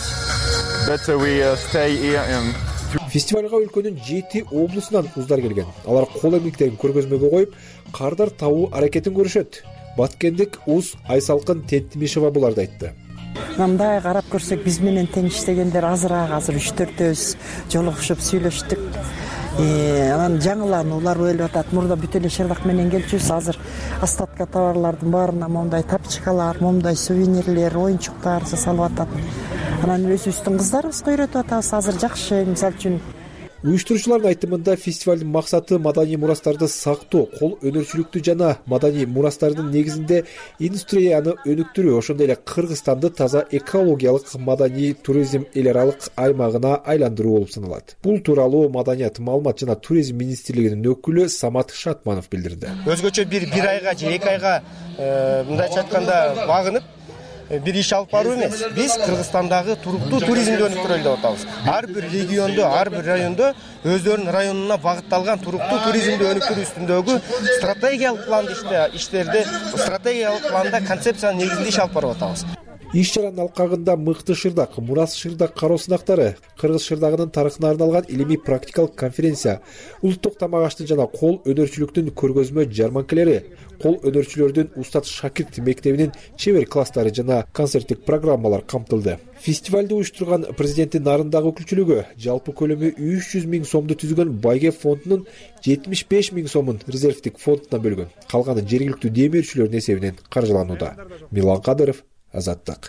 Фестивалга өлкөнүн жети облусунан уздар келген. Алар кол эмгектерин көргөзмөгө коюп, кардар табуу аракетин көрүшөт. Баткендик Уз Айсалкын Тентимишева буларды айтты. Мындай карап көрсөк, биз менен тең иштегендер азыраак, азыр үч төртөөбүз жолугушуп сүйлөштүк. Анан жаңылануулар болуп атат. Мурда бүт эле шырдак менен келчүбүз. Азыр остатка товарлардын баарына мондай тапчыкалар, мондай сувенирлер, оюнчуктар жасалып атат. Анан өзүбүздүн кыздарыбызга үйрөтүп атабыз. Азыр жакшы, мисалы үчүн уюштуруучулардын айтымында фестивалдын максаты маданий мурастарды сактоо, кол өнөрчүлүктү жана маданий мурастардын негизинде индустрияны өнүктүрүү, ошондой эле Кыргызстанды таза экологиялык маданий туризм эл аралык аймагына айландыруу болуп саналат. Бул тууралуу Маданият, маалымат жана туризм министрлигинин өкүлү Самат Шатманов билдирди. Өзгөчө бир бир айга же эки айга мындайча айтканда багынып бир иш алып баруу эмес. Биз Кыргызстандагы туруктуу туризмди өнүктүрөлү деп атабыз. Ар бир региондо, ар бир райондо өздөрүнүн районуна багытталган туруктуу туризмди өнүктүрүү үстүндөгү стратегиялык планда иштерди, стратегиялык планда концепциянын негизинде иш алып барып атабыз. Иш чаранын алкагында мыкты шырдак, мурас шырдак кароо сынактары, кыргыз шырдагынын тарыхына арналган илимий практикалык конференция, улуттук тамак аштын жана кол өнөрчүлүктүн көргөзмө жарманкелери, кол өнөрчүлөрдүн устат шакирт мектебинин чебер класстары жана концерттик программалар камтылды. Фестивалды уюштурган президенттин Нарындагы өкүлчүлүгү жалпы көлөмү үч жүз миң сомду түзгөн Байге фондунун жетимиш беш миң сомун резервдик фондуна бөлгөн. Калганы жергиликтүү демирчүлөрдүн эсебинен каржыланууда. Мирлан Кадыров, Азаттык.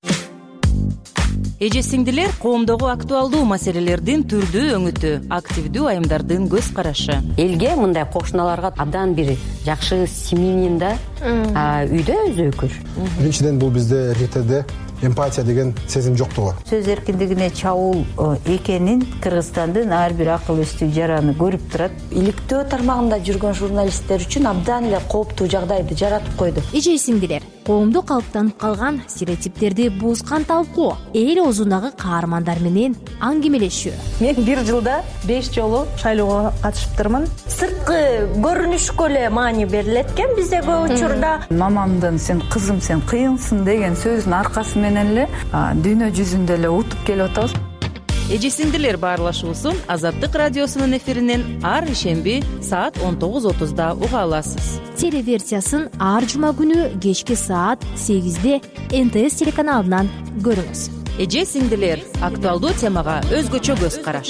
Эже сиңдилер, коомдогу актуалдуу маселелердин түрдүү өңүтү, активдүү айымдардын көз карашы. Элге мындай кошуналарга абдан бир жакшы семьянин да үйдө өзү өкүр. Биринчиден бул бизде РТде эмпатия деген сезим жоктугу. Сөз эркиндигине чабуул экенин Кыргызстандын ар бир акыл эстүү жараны көрүп турат. Иликтөө тармагында жүргөн журналисттер үчүн абдан эле кооптуу жагдайды жаратып койду. Эже сиңдилер, коомдо калыптанып калган стереотиптерди бузган талкуу, эл оозундагы каармандар менен аңгемелешүү. Мен бир жылда беш жолу шайлоого катышыптырмын. Сырткы көрүнүшкө эле маани берилет экен бизде көп учурда. Мамамдын "сен кызым, сен кыйынсың" деген сөзүнүн аркасы менен эле дүйнө жүзүндө эле утуп келип атабыз. Эже сиңдилер баарлашуусун Азаттык радиосунун эфиринен ар ишемби саат он тогуз отузда уга аласыз. Телеверсиясын ар жума күнү кечки саат сегизде эн тэ эс телеканалынан көрүңүз. Эже сиңдилер, актуалдуу темага өзгөчө көз караш.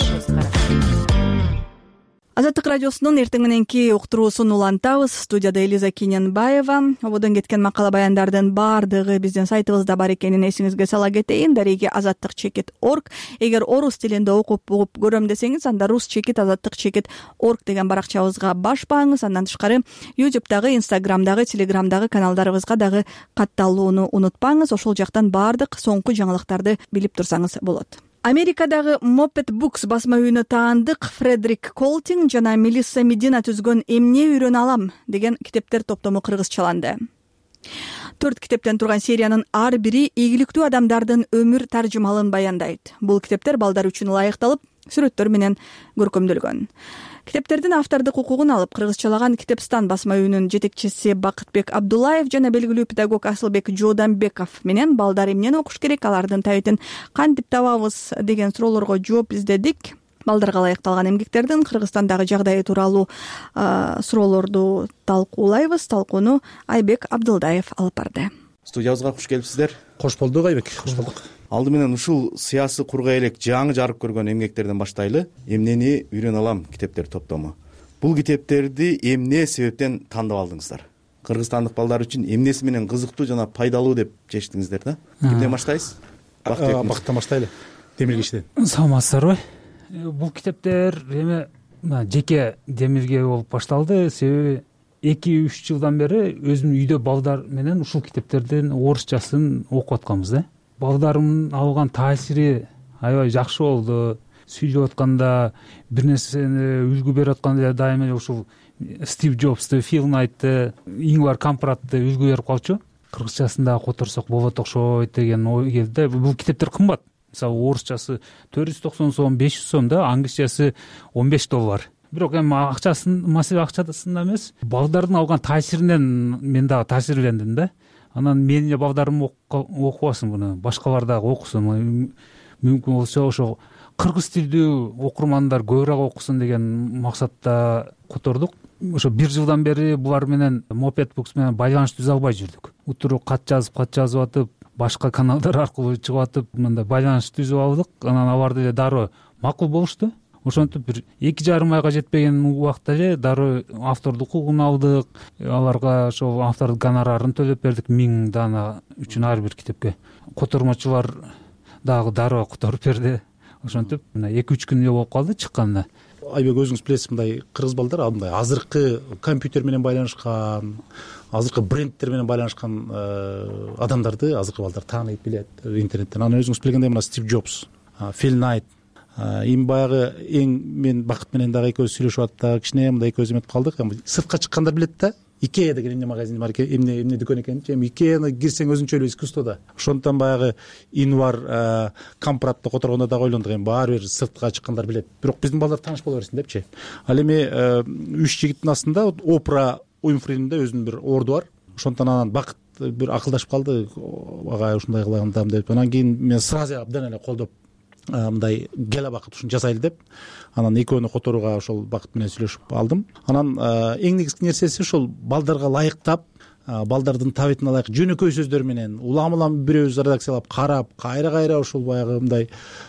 Азаттык радиосунун эртең мененки уктуруусун улантабыз. Студияда Элиза Киненбаева. Ободон кеткен макала баяндардын баардыгы биздин сайтыбызда бар экенин эсиңизге сала кетейин. Дареги азаттык чекит орг. Эгер орус тилинде окуп угуп көрөм десеңиз, анда рус чекит азаттык чекит орг деген баракчабызга башпаңыз. Андан тышкары YouTube'дагы, Instagram'дагы, Telegram'дагы каналдарыбызга дагы катталууну унутпаңыз. Ошол жактан баардык соңку жаңылыктарды билип турсаңыз болот. Америкадагы Moped Books басма үйүнө таандык Фредерик Колтинг жана Мелисса Медина түзгөн «Эмне үйрөнө алам» деген китептер топтому кыргызчаланды. Төрт китептен турган сериянын ар бири ийгиликтүү адамдардын өмүр таржымалын баяндайт. Бул китептер балдар үчүн ылайыкталып, сүрөттөр менен көркөмдөлгөн. Китептердин автордук укугун алып кыргызчалаган Китепстан басма үйүнүн жетекчиси Бакытбек Абдуллаев жана белгилүү педагог Асылбек Жооданбеков менен балдар эмнени окуш керек, алардын табитин кантип табабыз деген суроолорго жооп издедик. Балдарга ылайыкталган эмгектердин Кыргызстандагы жагдайы тууралуу суроолорду талкуулайбыз. Талкууну Айбек Абдылдаев алып барды. Студиябызга куш келипсиздер. Кош болдук Айбек. Кош болдук. Алды менен ушул сыясы курга элек жаңы жарык көргөн эмгектерден баштайлы. Эмнени үйрөнө алам китептер топтому. Бул китептерди эмне себептен тандап алдыңыздар? Кыргызстандык балдар үчүн эмнеси менен кызыктуу жана пайдалуу деп чечтиңиздер да? Кимден баштайсыз? Бактан баштайлы. Демилгичтен. Саламатсыздарбы? Бул китептер эме жеке демилге болуп башталды. Себеби эки үч жылдан бери өзүм үйдө балдар менен ушул китептердин орусчасын окуп атканбыз да. Балдарымдын алган таасири аябай жакшы болду. Сүйлөп атканда, бир нерсени үлгү берип атканда дайыма ушул Стив Джобсты, Фил Найтты, Ингвар Кампратты үлгү берип калчу. Кыргызчасында которсок болот окшойт деген ой келди. Бул китептер кымбат. Мисалы орусчасы төрт жүз токсон сом, беш жүз сом да, англисчасы он беш доллар. Бирок эми акчасын, маселе акчасында эмес, балдардын алган таасиринен мен дагы таасирлендим да. Анан менин балдарым окубасын буну, башкалар дагы окусун. Мүмкүн болсо ошо кыргыз тилдүү окурмандар көбүрөөк окусун деген максатта котордук. Ошо бир жылдан бери булар менен Moped Books менен байланыш түзө албай жүрдүк. Утуру кат жазып, кат жазып атып, башка каналдар аркылуу чыгып атып, мындай байланыш түзүп алдык. Анан алар деле дароо макул болушту. Ошентип бир эки жарым айга жетпеген убакта эле дароо автордук укугун алдык. Аларга ошол автордук гонорарын төлөп бердик миң дана үчүн ар бир китепке. Котормочулар дагы дароо которуп берди. Ошентип мына эки үч күн эле болуп калды чыкканына. Айбек, өзүңүз билесиз, мындай кыргыз балдар мындай азыркы компьютер менен байланышкан, азыркы брендтер менен байланышкан адамдарды азыркы балдар тааныйт, билет интернеттен. Анан өзүңүз билгендей мына Стив Джобс, Фил Найт, эми баягы эң мен Бакыт менен дагы экөөбүз сүйлөшүп аттык, кичине мындай экөөбүз эметип калдык. Сыртка чыккандар билет да. Икея деген эмне магазин бар экен, эмне эмне дүкөн экен. Эми Икеяны кирсең өзүнчө эле искусство да. Ошондон баягы Ингвар Кампратты которгондо дагы ойлондук, эми баары бир сыртка чыккандар билет. Бирок биздин балдар тааныш боло берсин депчи. Ал эми үч жигиттин астында Опра Уинфридің өзүнүн бир орду бар. Ошондон анан Бакыт бир акылдашып калды, ага ушундай кылагандам деп. Анан кийин мен сразу абдан эле колдоп мындай кел Бакыт ушуну жасайлы деп, анан экөөнү которууга ошол Бакыт менен сүйлөшүп алдым. Анан эң негизги нерсеси ошол балдарга ылайыктап, балдардын табитине ылайык жөнөкөй сөздөр менен улам-улам бирөөбүз редакциялап карап, кайра-кайра ошол баягы мындай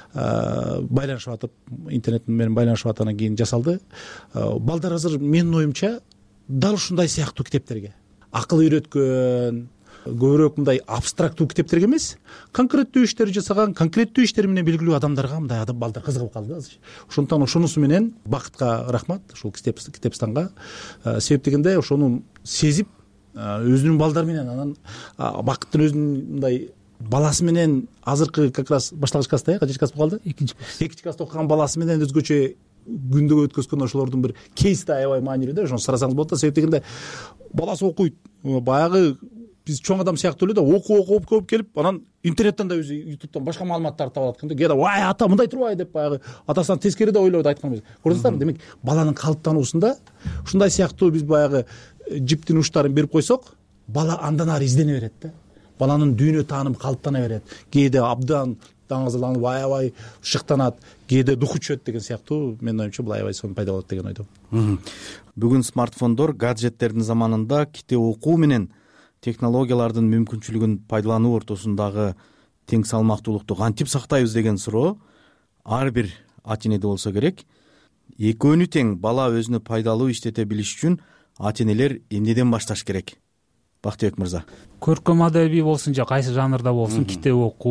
байланышып атып, интернет менен байланышып аткандан кийин жасалды. Балдар азыр менин оюмча дал ушундай сыяктуу китептерге, акыл үйрөткөн, көбүрөөк мындай абстрактуу китептерге эмес, конкреттүү иштер жасаган, конкреттүү иштери менен белгилүү адамдарга мындай адам балдар кызыгып калды азыр. Ошондон ошонусу менен Бакытка рахмат, ушул Китепстанга. Себеп дегенде ошону сезип, өзүнүн балдары менен, анан Бакыттын өзүнүн мындай баласы менен азыркы как раз башталгыч класста, качинчи класс болду? Экинчи класс. Экинчи класста окуган баласы менен өзгөчө күндөгө өткөзгөн ошолордун бир кейси да аябай маанилүү да. Ошону сурасаңыз болот да. Себеп дегенде баласы окуйт, баягы биз чоң адам сыяктуу эле да, окуп окуп көп келип, анан интернеттен да өзү ютубтан башка маалыматтарды таап алат экен да. Кээде вай ата мындай турбайбы деп баягы атасынан тескери да ойлойт айткан. Көрдүңүздөрбү? Демек баланын калыптануусунда ушундай сыяктуу биз баягы жиптин уштарын берип койсок, бала андан ары издене берет да. Баланын дүйнө таанымы калыптана берет. Кээде абдан даңазаланып аябай шыктанат, кээде духу түшөт деген сыяктуу. Менин оюмча бул аябай сонун пайда болот деген ойдомун. Бүгүн смартфондор, гаджеттердин заманында китеп окуу менен технологиялардын мүмкүнчүлүгүн пайдалануу ортосундагы тең салмактуулукту кантип сактайбыз деген суроо ар бир ата энеде болсо керек. Экөөнү тең бала өзүнө пайдалуу иштете билиш үчүн ата энелер эмнеден башташ керек? Бактыбек мырза. Көркөм адабий болсун же кайсы жанрда болсун, китеп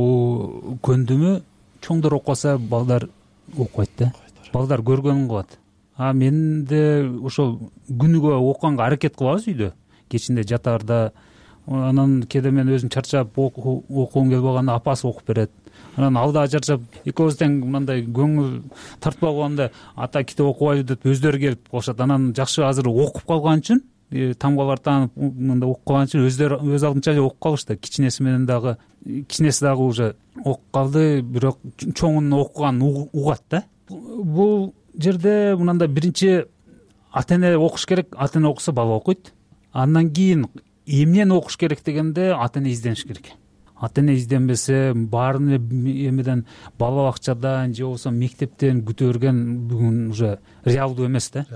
окуу көндүмү чоңдор окуса балдар окубайт да. Балдар көргөнүн кылат. А мен де ошол күнүгө окуганга аракет кылабыз үйдө. Кечинде жатаарда, анан кээде мен өзүм чарчап окугум келип калганда апасы окуп берет. анан ал дагы чарчап экөөбүз тең мындай көңүл тартпай калганда ата китеп окубайлы деп өздөрү келип калышат. Анан жакшы азыр окуп калган үчүн тамгалар таанып мындай окуп калган үчүн өздөрү өз алдынча окуп калышты. Кичинеси менен дагы кичинеси дагы уже окуп калды, бирок чоңунун окуганын угат да. Бул жерде мындай биринчи ата эне окуш керек. Ата эне окуса бала окуйт. Андан кийин эмнени окуш керек дегенде ата эне издениш керек. Ата эне изденбесе баарын эмеден бала бакчадан же болбосо мектептен көтөргөн бүгүн уже реалдуу эмес да.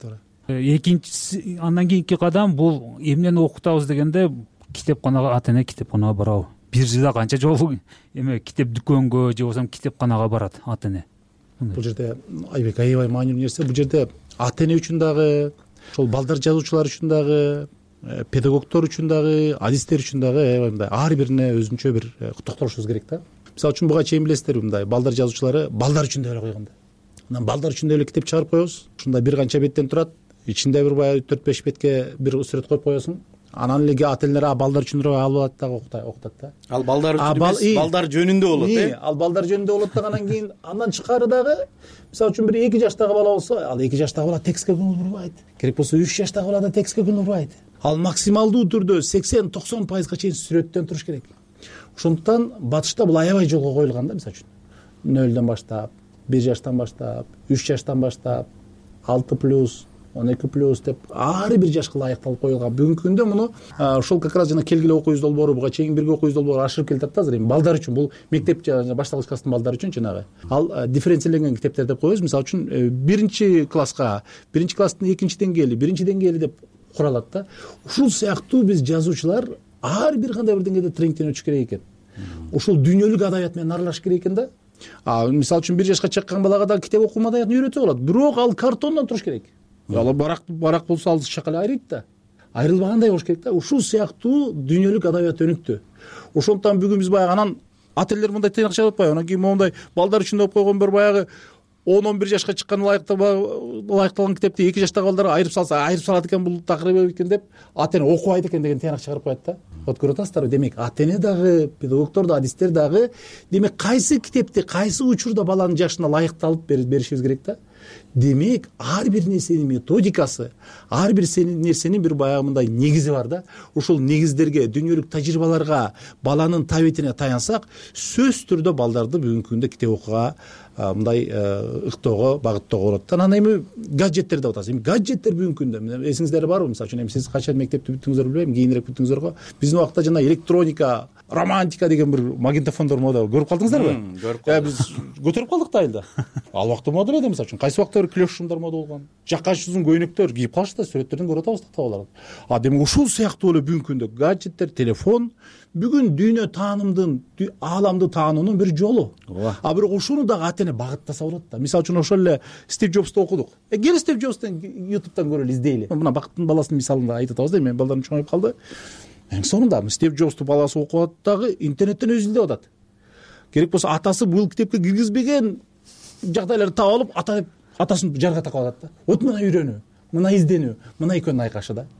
Экинчиси андан кийинки кадам бул эмнени окутабыз дегенде китепканага, ата эне китепканага барабы. Бир жылда канча жолу эме китеп дүкөнгө же болбосо китепканага барат ата эне. Бул жерде Айбек аябай маанилүү нерсе. Бул жерде ата эне үчүн дагы, ошол балдар жазуучулар үчүн дагы, педагогдор үчүн дагы, адистер үчүн дагы аябай мындай ар бирине өзүнчө бир токтолушубуз керек да. Мисалы үчүн буга чейин билесиздерби, мындай балдар жазуучулары балдар үчүн деп эле койгон да. Анан балдар үчүн деп эле китеп чыгарып коебуз. Ушундай бир канча беттен турат. Ичинде бир баягы төрт беш бетке бир сүрөт коюп коесуң. Анан эле ата энелер балдар үчүн алып алат дагы окутат да. Ал балдар үчүн эмес, балдар жөнүндө болот э. Ал балдар жөнүндө болот да. Анан кийин андан тышкары дагы мисалы үчүн бир эки жаштагы бала болсо, ал эки жаштагы бала текстке көңүл бурбайт. Керек болсо үч жаштагы бала да текстке көңүл бурбайт. Ал максималдуу түрдө сексен токсон пайызга чейин сүрөттөн туруш керек. Ошондуктан батышта бул аябай жолго коюлган да. Мисалы үчүн нөлдөн баштап, бир жаштан баштап, үч жаштан баштап, алты плюс, он эки плюс деп ар бир жашка ылайыкталып коюлган. Бүгүнкү күндө муну ошол как раз жана келгиле окуйбуз долбоору, буга чейин бирге окуйбуз долбоору ашырып келатат да азыр. Эми балдар үчүн бул мектеп жана башталгыч класстын балдары үчүн жанагы ал дифференцияленген китептер деп коебуз. Мисалы үчүн биринчи класска, биринчи класстын экинчи деңгээли, биринчи деңгээли деп куралат да. Ушул сыяктуу биз жазуучулар ар бир кандай бир деңгээлде тренингден өтүш керек экен. Ушул дүйнөлүк адабият менен аралаш керек экен да. А мисалы үчүн бир жашка чыккан балага да китеп окуу маданиятын үйрөтсө болот. Бирок ал картондон туруш керек. Ал барак барак болсо ал чакалы айрыйт да. Айрылбагандай болуш керек да. Ушул сыяктуу дүйнөлүк адабият өнүктү. Ошондуктан бүгүн биз баягы анан ата энелер мындай тыйнакча деп атпайбы. Анан кийин моундай балдар үчүн деп койгон бир баягы он он бир жашка чыккан ылайыкталган китепти эки жаштагы балдар айырып салса, айырып салат экен бул такыр экен деп ата эне окубайт экен деген тыйнак чыгарып коет да. Вот көрүп атасыздарбы? Демек ата эне дагы, педагогдор да, адистер дагы демек кайсы китепти, кайсы учурда баланын жашына ылайыкталып беришибиз керек да. Демек ар бир нерсенин методикасы, ар бир нерсенин бир баягы мындай негизи бар да. Ушул негиздерге, дүйнөлүк тажрыйбаларга, баланын табитине таянсак, сөзсүз түрдө балдарды бүгүнкү күндө китеп окууга мындай ыктоого, багыттоого болот. Анан эми гаджеттер деп атабыз. Эми гаджеттер бүгүнкү күндө эсиңиздер барбы? Мисалы үчүн эми сиз качан мектепти бүттүңүздөр билбейм, кийинирээк бүттүңүздөр го. Биздин убакта жана электроника, романтика деген бир магнитофондор мода көрүп калдыңыздарбы? Көрүп калдым. Биз көтөрүп калдык да айылда. Ал убакта мода эле, мисалы үчүн кайсы убакта бир клеш шумдар мода болгон. Жаккачы узун көйнөктөр кийип калышты, сүрөттөрдөн көрүп атабыз тактабаларды. А демек ушул сыяктуу эле бүгүнкү күндө гаджеттер, телефон бүгүн дүйнө таанымдын, ааламды таануунун бир жолу. А бирок ушуну дагы ата эне багыттаса болот да. Мисалы үчүн ошол эле Стив Джобсту окудук. Э кел Стив Джобстун ютубтан көрөлү, издейли. Мына бакыттын баласынын мисалында айтып атабыз да, мен балдарым чоңоюп калды. Эң сонунда Стив Джобсту баласы окуп атат дагы интернеттен өзү издеп атат. Керек болсо атасы бул китепке киргизбеген жагдайларды таап алып, ата атасын жарга такап атат да. Вот мына үйрөнүү, мына изденүү, мына экөөнүн айкашы да.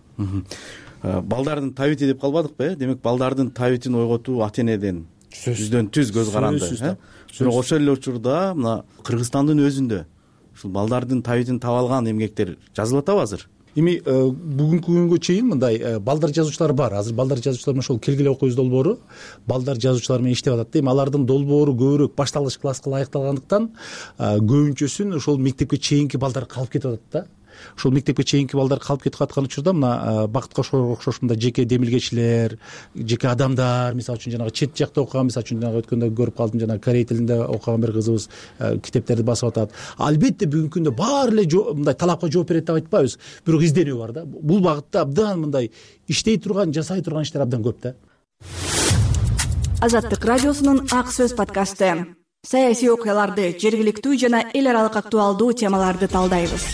Балдардын табити деп калбадыкпы? Демек балдардын табитин ойготуу ата энеден жүздөн түз көз каранды. Бирок ошол эле учурда мына Кыргызстандын өзүндө ушул балдардын табитин таап алган эмгектер жазылып атабы азыр? Эми бүгүнкү күнгө чейин мындай балдар жазуучулар бар. Азыр балдар жазуучулар менен ошол келгиле окуйбуз долбоору балдар жазуучулар менен иштеп атат. Эми алардын долбоору көбүрөөк башталгыч класска ылайыкталгандыктан көбүнчөсүн ошол мектепке чейинки балдар калып кетип атат да. Ошол мектепке чейинки балдар калып кетип аткан учурда мына Бакытка окшош мындай жеке демилгечилер, жеке адамдар, мисалы үчүн жанагы чет жакта окуган, мисалы үчүн жанагы өткөндө көрүп калдым, жанагы корей тилинде окуган бир кызыбыз китептерди басып атат. Албетте бүгүнкү күндө баары эле мындай талапка жооп берет деп айтпайбыз, бирок изденүү бар да. Бул багытта абдан мындай иштей турган, жасай турган иштер абдан көп да. Азаттык радиосунун Ак сөз подкасты. Саясий окуяларды, жергиликтүү жана эл аралык актуалдуу темаларды талдайбыз.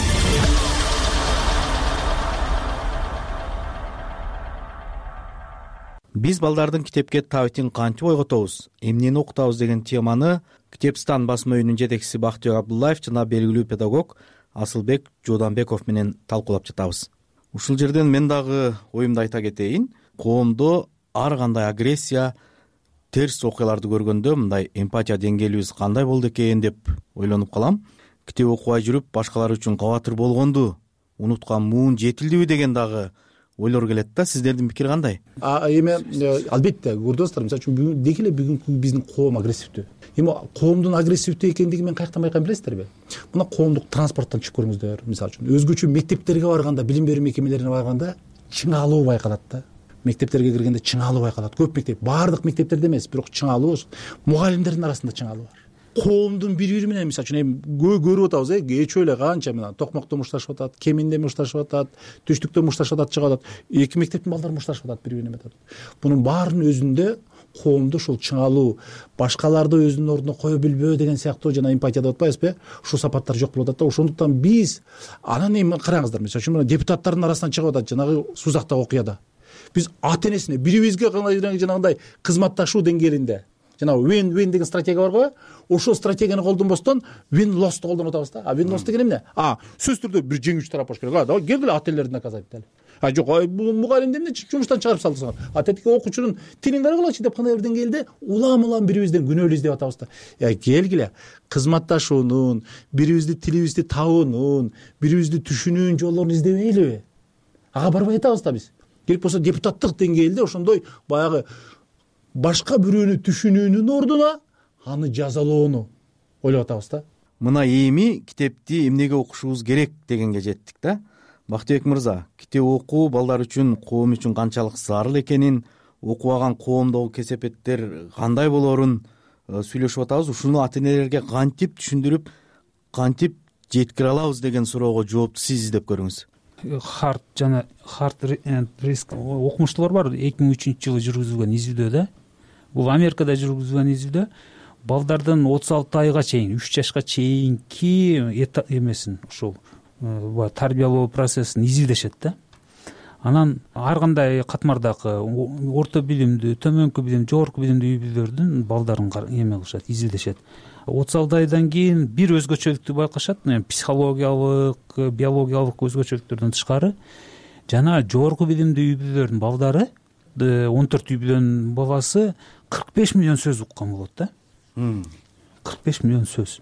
Биз балдардын китепке табитин кантип ойготобуз, эмнени окутабыз деген теманы Китепстан басма үйүнүн жетекчиси Бактыбек Абдуллаев жана белгилүү педагог Асылбек Жууданбеков менен талкуулап жатабыз. Ушул жерден мен дагы оюмду айта кетейин. Коомдо ар кандай агрессия терс окуяларды көргөндө мындай эмпатия деңгээлибиз кандай болду экен деп ойлонуп калам. Китеп окубай жүрүп башкалар үчүн кабатыр болгонду унуткан муун жетилдиби деген дагы ойлор келет да. Сиздердин пикир кандай? Эми албетте көрдүңүздөр, мисалы үчүн бүгүн деги эле бүгүнкү биздин коом агрессивдүү. Эми коомдун агрессивдүү экендигин мен каяктан байкайм билесиздерби? Мына коомдук транспорттон чыгып көрүңүздөр. Мисалы үчүн өзгөчө мектептерге барганда, билим берүү мекемелерине барганда чыңалуу байкалат да. Мектептерге киргенде чыңалуу байкалат. Көп мектеп, баардык мектептерде эмес, бирок чыңалуу, мугалимдердин арасында чыңалуу бар. Коомдун бири-бири менен мисалы үчүн эми көрүп атабыз, э, кечөө эле канча мына токмокто мушташып атат, кеминде мушташып атат, түштүктө мушташып атат, чыгып атат. Эки мектептин балдары мушташып атат бири-бирине метат. Бунун баарынын өзүндө коомду ушул чыңалуу, башкаларды өзүнүн ордуна кое билбөө деген сыяктуу жана эмпатия деп атпайбызбы? Ушул сапаттар жок болуп атат да. Ошондуктан биз анан эми караңыздар, мисалы үчүн мына депутаттардын арасынан чыгып атат жанагы Сузактагы окуяда. Биз ата энесине бирибизге жанагындай кызматташуу деңгээлинде жанагы win win деген стратегия бар го. Ошол стратегияны колдонбостон win loss колдонуп атабыз да. А win loss деген эмне? А сөзсүз түрдө бир жеңүүчү тарап болуш керек. А давай келгиле ата энелерди наказать этели. А жок, мугалимди эмне жумуштан чыгарып салдыңар? А тетиги окуучунун тилин карагылачы деп кандай бир деңгээлде улам-улам бирибизден күнөөлүү издеп атабыз да. Я келгиле кызматташуунун, бирибизди тилибизди табуунун, бирибизди түшүнүүнүн жолдорун издебейлиби? Ага барбай атабыз да биз. Керек болсо депутаттык деңгээлде ошондой баягы башка бирөөнү түшүнүүнүн ордуна аны жазалоону ойлоп атабыз да. Мына эми китепти эмнеге окушубуз керек дегенге жеттик да. Бактыбек мырза, китеп окуу балдар үчүн, коом үчүн канчалык зарыл экенин, окубаган коомдогу кесепеттер кандай болорун сүйлөшүп атабыз. Ушуну ата энелерге кантип түшүндүрүп, кантип жеткире алабыз деген суроого жоопту сиз издеп көрүңүз. Харт жана Харт энд Риск окумуштуулар бар. эки миң үчүнчү жылы жүргүзүлгөн изилдөө да. Бул Америкада жүргүзүлгөн изилдөө. Балдардын отуз алты айга чейин, үч жашка чейинки эмесин, ушул тарбиялоо процессин изилдешет да. Анан ар кандай катмардагы орто билимдүү, төмөнкү билим, жогорку билимдүү үй бүлөлөрдүн балдарын эме кылышат, изилдешет. отуз алты айдан кийин бир өзгөчөлүктү байкашат, психологиялык, биологиялык өзгөчөлүктөрдөн тышкары жана жогорку билимдүү үй бүлөлөрдүн балдары, он төрт үй бүлөнүн баласы кырк беш миллион сөз уккан болот да. кырк беш миллион сөз.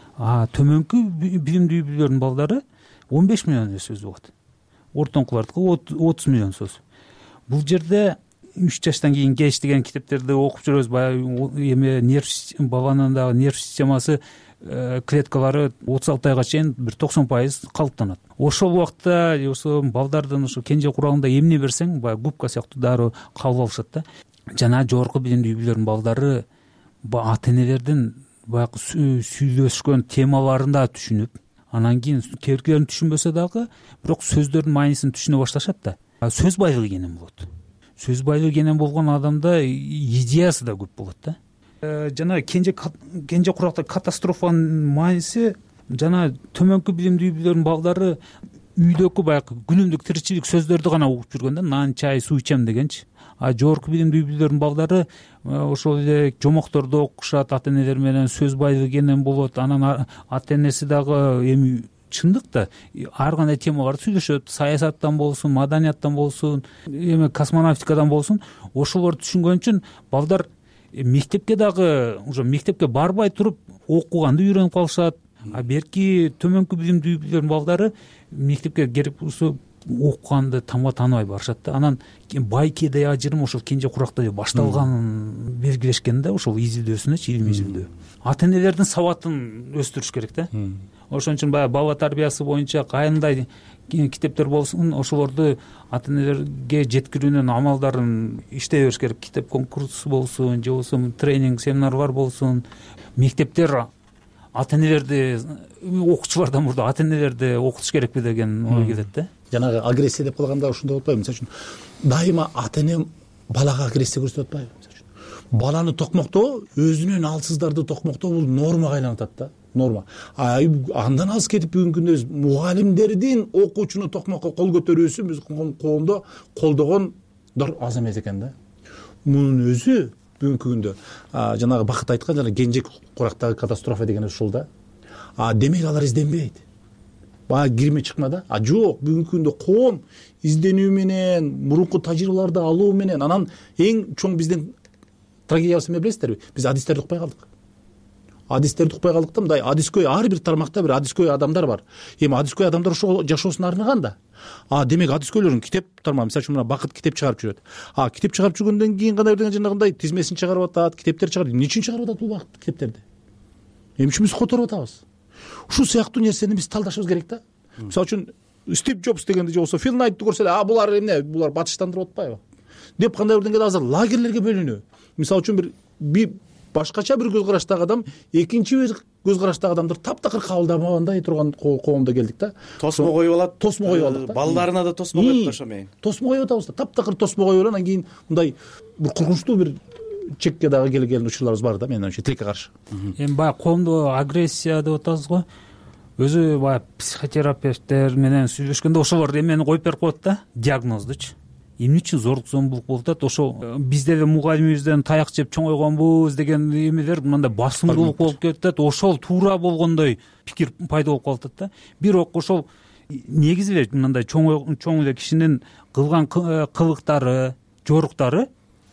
А төмөнкү билимдүү үй бүлөлөрдүн балдары он беш миллион сөз угат. Ортоңкулардыкы отуз миллион сөз. Бул жерде үч жаштан кийин кеч деген китептерди окуп жүрөбүз. Баягы эме нерв баланын дагы нерв системасы, клеткалары отуз алты айга чейин бир токсон пайыз калыптанат. Ошол убакта ошо балдардын ошо кенже курагында эмне берсең, баягы губка сыяктуу дароо кабыл алышат да. Жана жогорку билимдүү үй бүлөлөрдүн балдары ата энелердин баягы сүйлөшкөн темаларын да түшүнүп, анан кийин керкилерин түшүнбөсө дагы, бирок сөздөрдүн маанисин түшүнө башташат да. Сөз байлыгы кенен болот. Сөз байлыгы кенен болгон адамда идеясы да көп болот да. Жана кенже кенже куракта катастрофанын мааниси, жана төмөнкү билимдүү үй бүлөлөрдүн балдары үйдөгү баягы күнүмдүк тиричилик сөздөрдү гана угуп жүргөн да, нан, чай, суу ичем дегенчи. А жогорку билимдүү үй бүлөлөрдүн балдары ошол эле жомокторду окушат, ата энелер менен сөз байлыгы кенен болот. Анан ата энеси дагы эми чындык да ар кандай темаларды сүйлөшөт, саясаттан болсун, маданияттан болсун, эме космонавтикадан болсун. Ошолорду түшүнгөн үчүн балдар мектепке дагы уже мектепке барбай туруп окуганды үйрөнүп калышат. А берки төмөнкү билимдүү үй бүлөлөрдүн балдары мектепке керек болсо окуганды тамга тааныбай барышат да. Анан байкеде ажырым ошол кенже куракта башталганын белгилешкен да, ошол изилдөөсүнөчү, илимий изилдөө. Ата энелердин сабатын өстүрүш керек да. Ошон үчүн баягы бала тарбиясы боюнча кандай китептер болсун, ошолорду ата энелерге жеткирүүнүн амалдарын иштей бериш керек. Китеп конкурсу болсун, же болбосо тренинг, семинарлар болсун. Мектептер ата энелерди, окуучулардан мурда ата энелерди окутуш керекпи деген ой келет да. Жанагы агрессия деп калганда ушундай болуп атпайбы? Мисалы үчүн дайыма ата эне балага агрессия көрсөтүп атпайбы? Мисалы үчүн баланы токмоктоо, өзүнөн алсыздарды токмоктоо бул нормага айланып атат да. Норма. А андан алыс кетип бүгүнкү күндө мугалимдердин окуучуну токмокко кол көтөрүүсү биз коомдо колдогондор аз эмес экен да. Мунун өзү бүгүнкү күндө жанагы Бакыт айткан жана кенже курактагы катастрофа деген ушул да. А демек алар изденбейт. Баягы кирме чыкма да. А жок, бүгүнкү күндө коом изденүү менен, мурунку тажрыйбаларды алуу менен, анан эң чоң биздин трагедиябыз эмне билесиздерби? Биз адистерди укпай калдык. Адистерди укпай калдык да мындай адискөй ар бир тармакта бир адискөй адамдар бар. Эми адискөй адамдар ошо жашоосуна арнаган да. А демек адискөйлөрдүн китеп тармагы, мисалы үчүн мына Бакыт китеп чыгарып жүрөт. А китеп чыгарып жүргөндөн кийин кандай бир жанагындай тизмесин чыгарып атат, китептер чыгарып. Эмне үчүн чыгарып атат бул убакытта китептерди? Эмне үчүн биз которуп атабыз? Ушул сыяктуу нерсени биз талдашыбыз керек да. Мисалы үчүн Стив Джобс дегенди же болбосо Фил Найтты көрсө эле, а булар эмне, булар батыштандырып атпайбы деп кандай бир деңгээлде азыр лагерлерге бөлүнүү. Мисалы үчүн бир бир башкача бир көз караштагы адам экинчи бир көз караштагы адамдарды таптакыр кабылдабагандай турган коомдо келдик да. Тосмо коюп алат, тосмо коюп алдык да. Балдарына да тосмо коюп ошо менен. Тосмо коюп атабыз да, таптакыр тосмо коюп анан кийин мындай бир коркунучтуу бир чекке дагы келген учурларыбыз бар да, менин оюмча, тилекке каршы. Эми баягы коомдо агрессия деп атабыз го. Өзү баягы психотерапевттер менен сүйлөшкөндө ошолор эмени коюп берип коет да, диагноздучу. Эмне үчүн зорлук зомбулук болуп атат? Ошо биз деле мугалимибизден таяк жеп чоңойгонбуз деген эмелер мындай басымдуулук болуп кетет. Ошол туура болгондой пикир пайда болуп калып атат да. Бирок ошол негизи эле мындай чоң чоң эле кишинин кылган кылыктары, жоруктары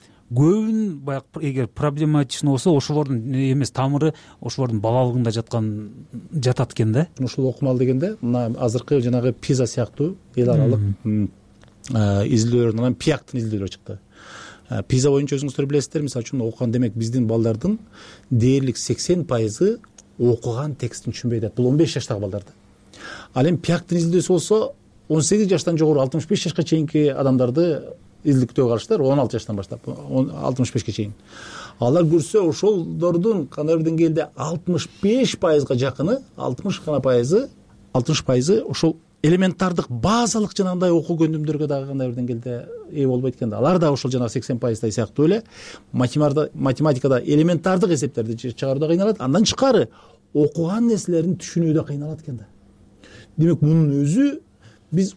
көбүн баягы эгер проблематичный болсо ошолордун эмес тамыры ошолордун балалыгында жаткан жатат экен да. Ушул окумал дегенде мына азыркы жанагы пиза сыяктуу эл аралык изилдөөлөр, анан пиактын изилдөөлөрү чыкты. Пиза боюнча өзүңүздөр билесиздер, мисалы үчүн окуган, демек биздин балдардын дээрлик сексен пайызы окуган текстин түшүнбөй атат. Бул он беш жаштагы балдарды. Ал эми пиактын изилдөөсү болсо он сегиз жаштан жогору алтымыш беш жашка чейинки адамдарды изилдөөгө караштыр, он алты жаштан баштап алтымыш бешке чейин. Алар көрсө ошолдордун кандай бир деңгээлде алтымыш беш пайызга жакыны, алтымыш гана пайызы, алтымыш пайызы ошол элементардык базалык жанагындай окуу көндүмдөргө дагы кандай бир деңгээлде ээ болбойт экен да. Алар да ошол жанагы сексен пайыздай сыяктуу эле математикада элементардык эсептерди чыгарууда кыйналат. Андан тышкары окуган нерселерин түшүнүүдө кыйналат экен да. Демек мунун өзү биз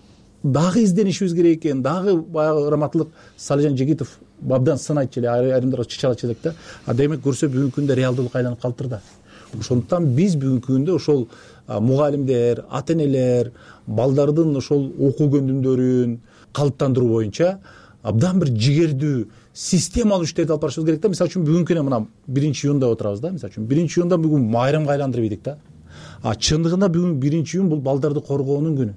дагы изденишибиз керек экен. Дагы баягы раматтылык Салижан Жегитов бабдан сын айтчу эле, айрымдар чычалачу элек да. А демек көрсө бүгүнкү күндө реалдуулукка айланып калыптыр да. Ошондуктан биз бүгүнкү күндө ошол мугалимдер, ата энелер балдардын ошол окуу көндүмдөрүн калыптандыруу боюнча абдан бир жигердүү системалуу иштерди алып барышыбыз керек да. Мисалы үчүн бүгүнкү күнү мына биринчи июнда отурабыз да. Мисалы үчүн биринчи июнда бүгүн майрамга айландырып ийдик да. А чындыгында бүгүн биринчи июн бул балдарды коргоонун күнү.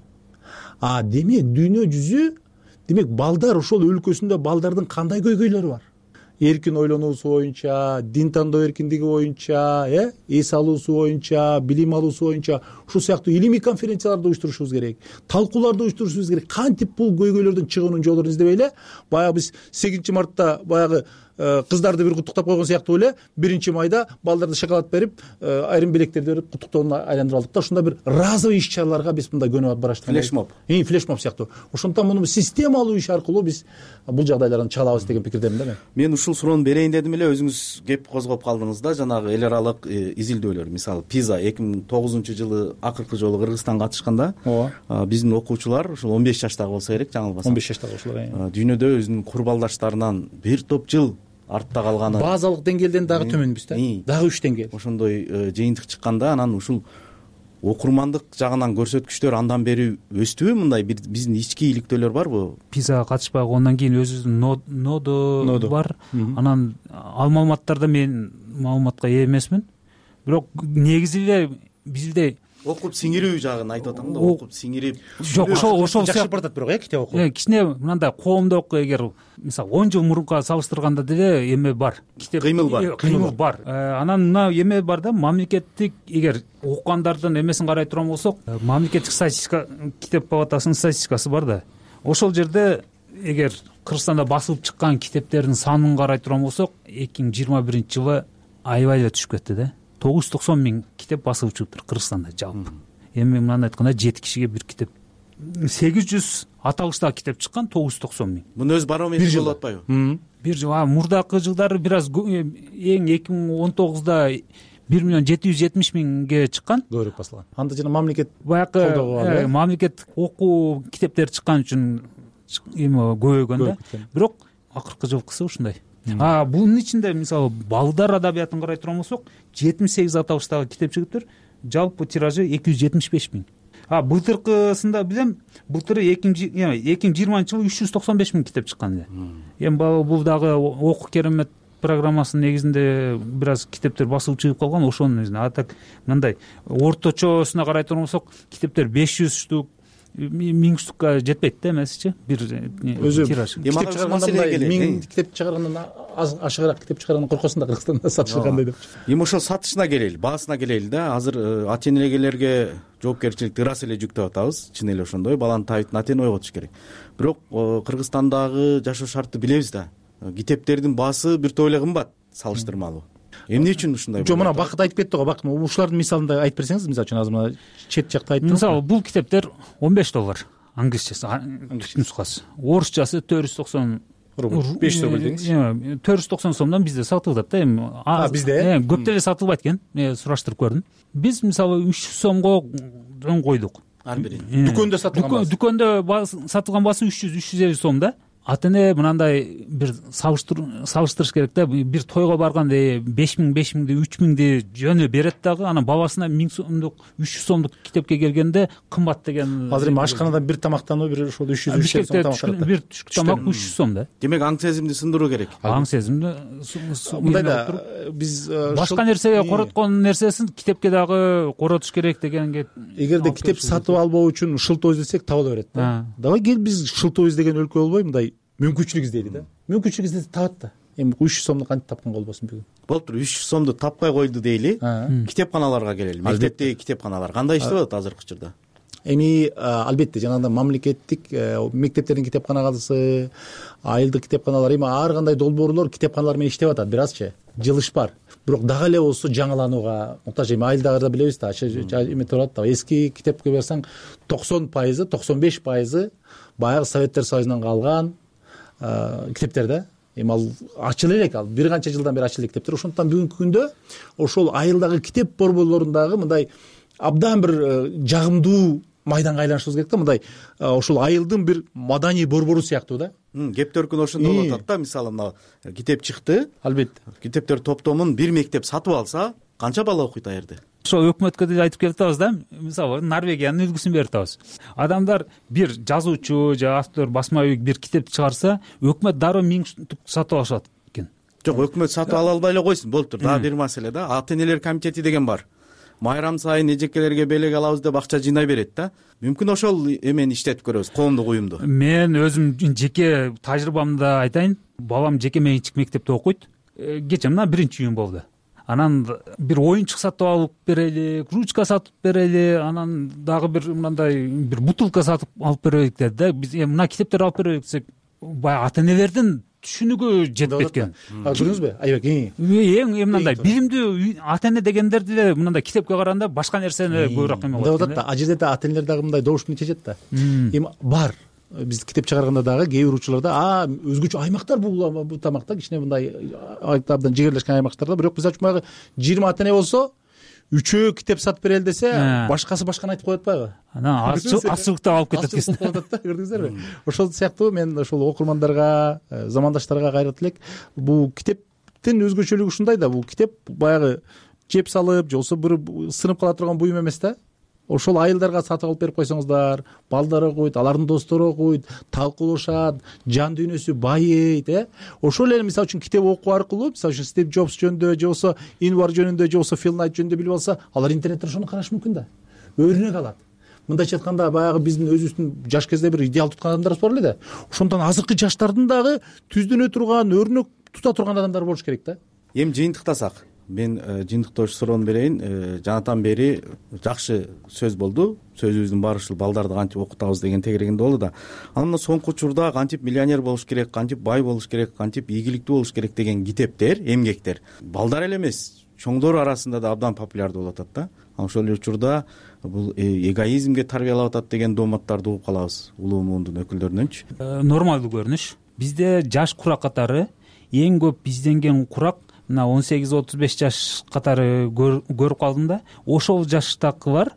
А демек дүйнө жүзү, демек балдар ошол өлкөсүндө балдардын кандай көйгөйлөрү бар? Эркин ойлонуусу боюнча, дин тандоо эркиндиги боюнча, э, эс алуусу боюнча, билим алуусу боюнча ушул сыяктуу илимий конференцияларды уюштурушубуз керек, талкууларды уюштурушубуз керек. Кантип бул көйгөйлөрдөн чыгуунун жолдорун издебей эле, баягы биз сегизинчи мартта баягы кыздарды бир куттуктап койгон сыяктуу эле биринчи майда балдарды шоколад берип, айрым белектерди берип куттуктоонун айландырып алдык да. Ушундай бир разовый иш-чараларга биз мындай көнүп алып барабыз. Флешмоб. Эми флешмоб сыяктуу. Ошондуктан муну системалуу иш аркылуу биз бул жагдайлардан чыга алабыз деген пикирдемин да мен. Мен ушул суроону берейин дедим эле, өзүңүз кеп козгоп калдыңыз да. Жанагы эл аралык изилдөөлөр, мисалы пиза эки миң тогузунчу жылы акыркы жолу Кыргызстанга катышканда биздин окуучулар ушул он беш жаштагы болсо керек, жаңылбасам. он беш жаштагы окуучулар дүйнөдө өзүнүн курбалдаштарынан бир топ жыл артта калганы, базалык деңгээлден дагы төмөнбүз да. Дагы үч деңгээл. Ошондой жыйынтык чыкканда анан ушул окурмандык жагынан көрсөткүчтөр андан бери өстүбү? Мындай бир биздин ички иликтөөлөр барбы? Пизага катышпагы, андан кийин өзүбүздүн нодо бар. Анан ал маалыматтарда мен маалыматка ээ эмесмин. Бирок негизи эле бизде окуп сиңирүү жагын айтып атам да. Окуп сиңирип. Жок, ошол ошол жакшы баратат бирок э китеп окуу. Э, кичине мындай коомдук, эгер мисалы он жыл мурунка салыштырганда деле эме бар. Китеп кыймыл бар. Кыймыл бар. Анан мына эме бар да, мамлекеттик, эгер окугандардын эмесин карай турган болсок, мамлекеттик статистика китеп палатасынын статистикасы бар да. Ошол жерде эгер Кыргызстанда басылып чыккан китептердин санын карай турган болсок, эки миң жыйырма биринчи жылы аябай эле түшүп кетти да. тогуз жүз токсон миң китеп басылып чыгыптыр Кыргызстанда жалпы. Эми мынаны айтканда жети кишиге бир китеп, сегиз жүз аталыштагы китеп чыккан, тогуз жүз токсон миң. Муну өз барометри болуп атпайбы? Бир жыл, мурдакы жылдары бир аз эң эки миң он тогузда бир миллион жети жүз жетимиш миңге чыккан. Көбүрөөк басылган. Анда жана мамлекет баягы мамлекет окуу китептер чыккан үчүн эми көбөйгөн да. Бирок акыркы жылкысы ушундай. А бунун ичинде мисалы балдар адабиятын карай турган болсок, жетимиш сегиз аталыштагы китеп чыгыптыр. Жалпы тиражы эки жүз жетимиш беш миң. А былтыркысында билем, былтыры эки миң жыйырманчы жылы үч жүз токсон беш миң китеп чыккан эле. Эми бул дагы окуу керемет программасынын негизинде бир аз китептер басылып чыгып калган, ошонун негизинде. А так мындай орточосуна карай турган болсок, китептер беш жүз штук, миң штукка жетпейт да эмесичи бир өзү тираж. Китеп чыгарганда миң китеп чыгаргандан аз ашыгыраак китеп чыгаргандан коркосуң да Кыргызстанда сатышылгандай деп. Эми ошол сатышына келели, баасына келели да. Азыр ата энелерге жоопкерчиликти ырас эле жүктөп атабыз. Чын эле ошондой, баланын табитин ата эне ойготуш керек. Бирок Кыргызстандагы жашоо шарты билебиз да. Китептердин баасы бир топ эле кымбат салыштырмалуу. Эмне үчүн ушундай? Жок, мына Бакыт айтып кетти го, Бакыт ушулардын мисалында айтып берсеңиз, мисалы үчүн азыр мына чет жакта айтып. Мисалы, бул китептер он беш доллар, англисчеси, нускасы. Орусчасы төрт жүз токсон рубль, беш жүз рубль деңиз. төрт жүз токсон сомдон бизде сатылып атат да. Эми а бизде көп деле сатылбайт экен. Мен сураштырып көрдүм. Биз мисалы үч жүз сомго жөн койдук. Ар бири. Дүкөндө сатылган баасы. Дүкөндө сатылган баасы үч жүз үч жүз элүү сом да. Ата эне мынандай бир салыштырыш керек да. Бир тойго барганда беш миң беш миңди үч миңди жөнү берет дагы, анан бабасына миң сомдук үч жүз сомдук китепке келгенде кымбат деген. Азыр эми ашканадан бир тамактануу бир ошол үч жүз үч жүз сом тамак берет. Бир түшкү тамак үч жүз сом да. Демек аң сезимди сындыруу керек. Аң сезимди мындай да, биз башка нерсеге короткон нерсесин китепке дагы коротуш керек дегенге. Эгерде китеп сатып албоо үчүн шылтоо издесек таба берет да. Давай кел биз шылтоо издеген өлкө болбой мындай мүмкүнчүлүк издейли да. Мүмкүнчүлүк издесе табат да. Эми үч жүз сомду кантип тапкан болбосун бүгүн? Болуптур, үч жүз сомду таппай койду дейли. Китепканаларга келели. Мектептеги китепканалар кандай иштеп атат азыркы учурда? Эми албетте жанагындай мамлекеттик мектептердин китепканалары, айылдык китепканалар, эми ар кандай долбоорлор китепканалар менен иштеп атат. Бир азчы жылыш бар. Бирок дагы эле болсо жаңыланууга муктаж. Эми айылдагыда билебиз да, эме турат да. Эски китепке барсаң токсон пайызы, токсон беш пайызы баягы Советтер Союзунан калган китептер да. Эми ал ачыла элек, ал бир канча жылдан бери ачыла элек китептер. Ошондуктан бүгүнкү күндө ошол айылдагы китеп борборлорундагы мындай абдан бир жагымдуу майданга айланышыбыз керек да. Мындай ошол айылдын бир маданий борбору сыяктуу да. Кеп төркүн ошондой болуп атат да. Мисалы мына китеп чыкты. Албетте. Китептер топтомун бир мектеп сатып алса, канча бала окуйт ал жерде? Ошо өкмөткө деле айтып келип атабыз да. Мисалы Норвегиянын үлгүсүн берип атабыз. Адамдар бир жазуучу же автор, басма үй бир китеп чыгарса, өкмөт дароо миң штук сатып алышат экен. Жок, өкмөт сатып ала албай эле койсун, болуптур. Дагы бир маселе да. Ата энелер комитети деген бар. Майрам сайын эжекелерге белек алабыз деп акча жыйнай берет да. Мүмкүн ошол эмени иштетип көрөбүз, коомдук уюмду. Мен өзүм жеке тажрыйбамда айтайын. Бабам жеке менчик мектепте окуйт. Кече мына биринчи июнь болду. Анан бир оюнчук сатып алып берели, ручка сатып берели, анан дагы бир мындай бир бутылка сатып алып берелик деди да. Биз мына китептерди алып берелик десек, баягы ата энелердин түшүнүгү жетпейт экен. Көрдүңүзбү? Айбек, эң мындай билимдүү ата эне дегендер деле мындай китепке караганда башка нерсени көбүрөөк эме кылат. Мындай да, ал жерде да ата энелер дагы мындай добуш менен чечет да. Эми бар. Биз китеп чыгарганда дагы кээ бир учурларда а өзгөчө аймактар бул бул тамакта кичине мындай абдан жигерлешкен аймактарда, бирок биз ачмагы жыйырма ата эне болсо үчөө китеп сатып берели десе, башкасы башканы айтып коет атпайбы? Анан аччылыкта алып кетет экен. Көрдүңүздөрбү? Ошол сыяктуу мен ошол окурмандарга, замандаштарга кайрат элек. Бул китептин өзгөчөлүгү ушундай да, бул китеп баягы жеп салып, же болбосо бир сынып кала турган буюм эмес да. Ошол айылдарга сатып алып берип койсоңуздар, балдар окуйт, алардын достору окуйт, талкуулашат, жан дүйнөсү байыйт, э? Ошол эле мисалы үчүн китеп окуу аркылуу, мисалы үчүн Стив Джобс жөнүндө, же болбосо Инвар жөнүндө, же болбосо Фил Найт жөнүндө билип алса, алар интернеттен ошону карашы мүмкүн да. Өрнөк алат. Мындайча айтканда баягы биздин өзүбүздүн жаш кезде бир идеал туткан адамдарыбыз бар эле да. Ошондон азыркы жаштардын дагы түздөнө турган, өрнөк тута турган адамдар болуш керек да. Эми жыйынтыктасак, мен жыйынтыктоочу суроону берейин. Жанатан бери жакшы сөз болду. Сөзүбүздүн баары ушул балдарды кантип окутабыз деген тегерегинде болду да. Анан соңку учурда кантип миллионер болуш керек, кантип бай болуш керек, кантип ийгиликтүү болуш керек деген китептер, эмгектер балдар эле эмес, чоңдор арасында да абдан популярдуу болуп атат да. Ошол эле учурда бул эгоизмге тарбиялап атат деген дооматтарды угуп калабыз улуу муундун өкүлдөрүнөнчү. Нормалдуу көрүнүш. Бизде жаш курак катары эң көп изденген курак мына он сегиз отуз беш жаш катары көрүп калдым да. Ошол жаштагылар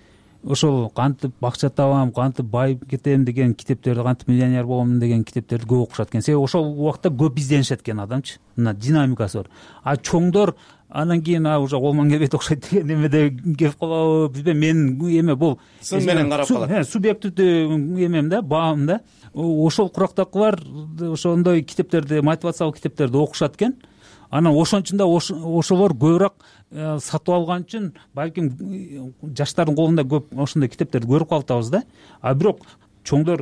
ошол кантип акча табам, кантип байып кетем деген китептерди, кантип миллионер болом деген китептерди көп окушат экен. Себеби ошол убакта көп изденишет экен адамчы. Мына динамикасы бар. А чоңдор анан кийин уже колман кебет окшойт деген эмеде келип калабы бизбе? Мен эме бул сын менен карап калат. Субъективдүү эмем да, баам да. Ошол курактагылар ошондой китептерди, мотивациялык китептерди окушат экен. анан ошончун да ошолор көбүрөөк сатып алган үчүн балким жаштардын колунда көп ошондой китептерди көрүп калатабыз да. А бирок чоңдор